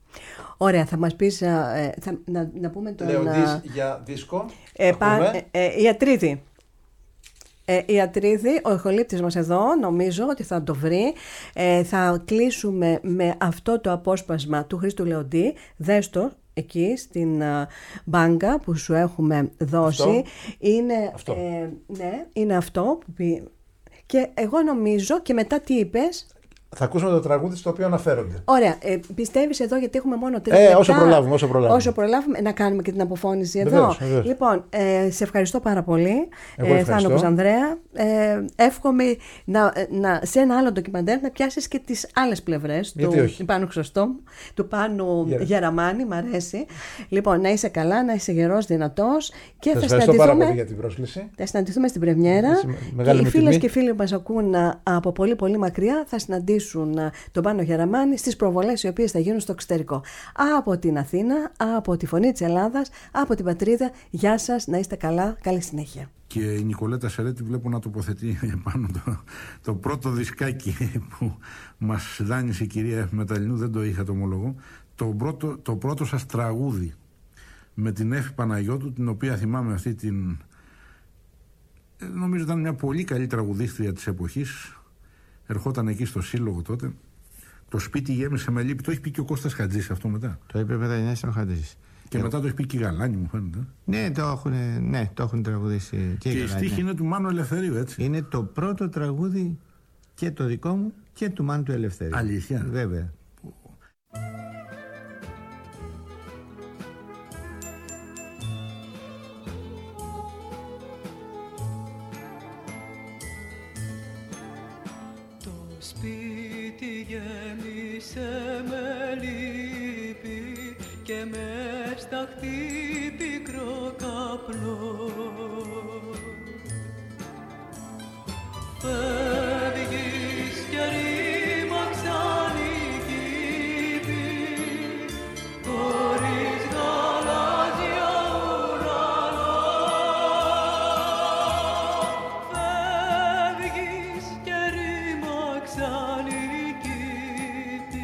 Ωραία, θα μας πεις, ε, θα, να, να πούμε τον... Λεοντής για δίσκο. Ε, πα, ε, ε, η Ατρίδη. Ε, η Ατρίδη, ο ηχολήπτης μας εδώ, νομίζω ότι θα το βρει. Ε, θα κλείσουμε με αυτό το απόσπασμα του Χρήστου Λεοντή. Δες το εκεί στην uh, μπάγκα που σου έχουμε δώσει. Αυτό. Είναι, αυτό. Ε, ναι, είναι αυτό που πει. Και εγώ νομίζω, και μετά τι είπες? Θα ακούσουμε το τραγούδι στο οποίο αναφέρονται. Ωραία. Ε, πιστεύεις εδώ, γιατί έχουμε μόνο τρία ε, λεπτά. Όσο προλάβουμε, όσο προλάβουμε. Όσο προλάβουμε, να κάνουμε και την αποφώνηση εδώ. Βεβαίως, βεβαίως. Λοιπόν, ε, σε ευχαριστώ πάρα πολύ. Εγώ ε, Θάνο Κουτσανδρέα. Ε, εύχομαι να, να, σε ένα άλλο ντοκιμαντέρ να πιάσεις και τις άλλες πλευρές του Πάνου Χρυσοστόμου, του Πάνου yeah. Γεραμάνη. Μ' αρέσει. Λοιπόν, να είσαι καλά, να είσαι γερός, δυνατός. Και θα, θα συναντηθούμε. Πάρα πολύ για την πρόσκληση. Θα συναντηθούμε στην πρεμιέρα. Και οι φίλες και φίλοι που μας ακούν από πολύ πολύ μακριά θα συναντήσουν τον Πάνο Γεραμάνη στις προβολές οι οποίες θα γίνουν στο εξωτερικό. Από την Αθήνα, από τη Φωνή της Ελλάδας, από την πατρίδα. Γεια σας, να είστε καλά, καλή συνέχεια. Και η Νικολέτα Σερέτη βλέπω να τοποθετεί πάνω το, το πρώτο δισκάκι που μας δάνεισε η κυρία Μεταλλινού, δεν το είχα, το ομολογώ. Το πρώτο, το πρώτο σας τραγούδι με την Έφη Παναγιώτου, την οποία θυμάμαι αυτή την... Νομίζω ήταν μια πολύ καλή τραγουδίστρια της εποχής. Ερχόταν εκεί στο Σύλλογο τότε. Το σπίτι γέμισε με λύπη. Το έχει πει και ο Κώστας Χατζής αυτό μετά. Το είπε μετά η Νέσσα ο Χατζής. Και μετά το έχει πει και η Γαλάνη, μου φαίνεται. Ναι, το έχουν, ναι, το έχουν τραγουδήσει και, και η στίχη είναι του Μάνου Ελευθερίου, έτσι. Είναι το πρώτο τραγούδι και το δικό μου και του Μάνου του Ελευθερίου. Αλήθεια. Βέβαια. Σπίτι γέμισε με λύπη και με σταχτεί πικρό καπνό. Φεύγεις και ρήμαξαν οι κήποι χωρίς γαλάζια ουρανό. Φεύγεις και ρήμαξαν οι κήποι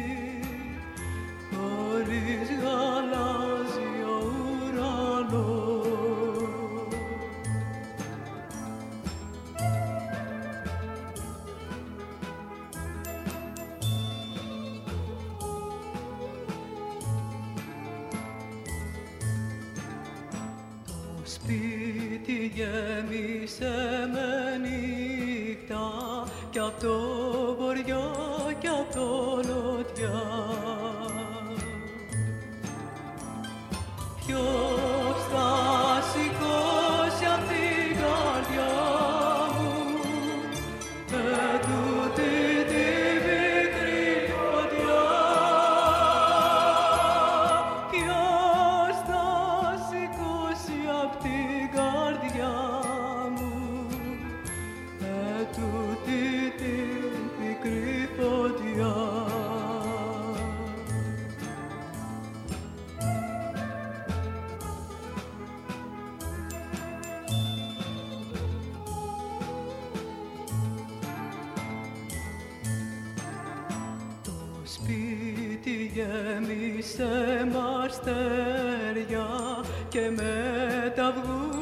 χωρίς γαλάζια ουρανό. Σπίτι γέμισε με νύχτα κι απ' το βοριά κι απ' το νότια. Ποιος θα σηκώσει απ' την καρδιά μου με τούτη τη μικρή φωτιά. Ποιος θα σηκώσει απ' την καρδιά μου με τούτη τη μικρή φωτιά. Σπίτι γέμισε μ' αστέρια και με τα αυγού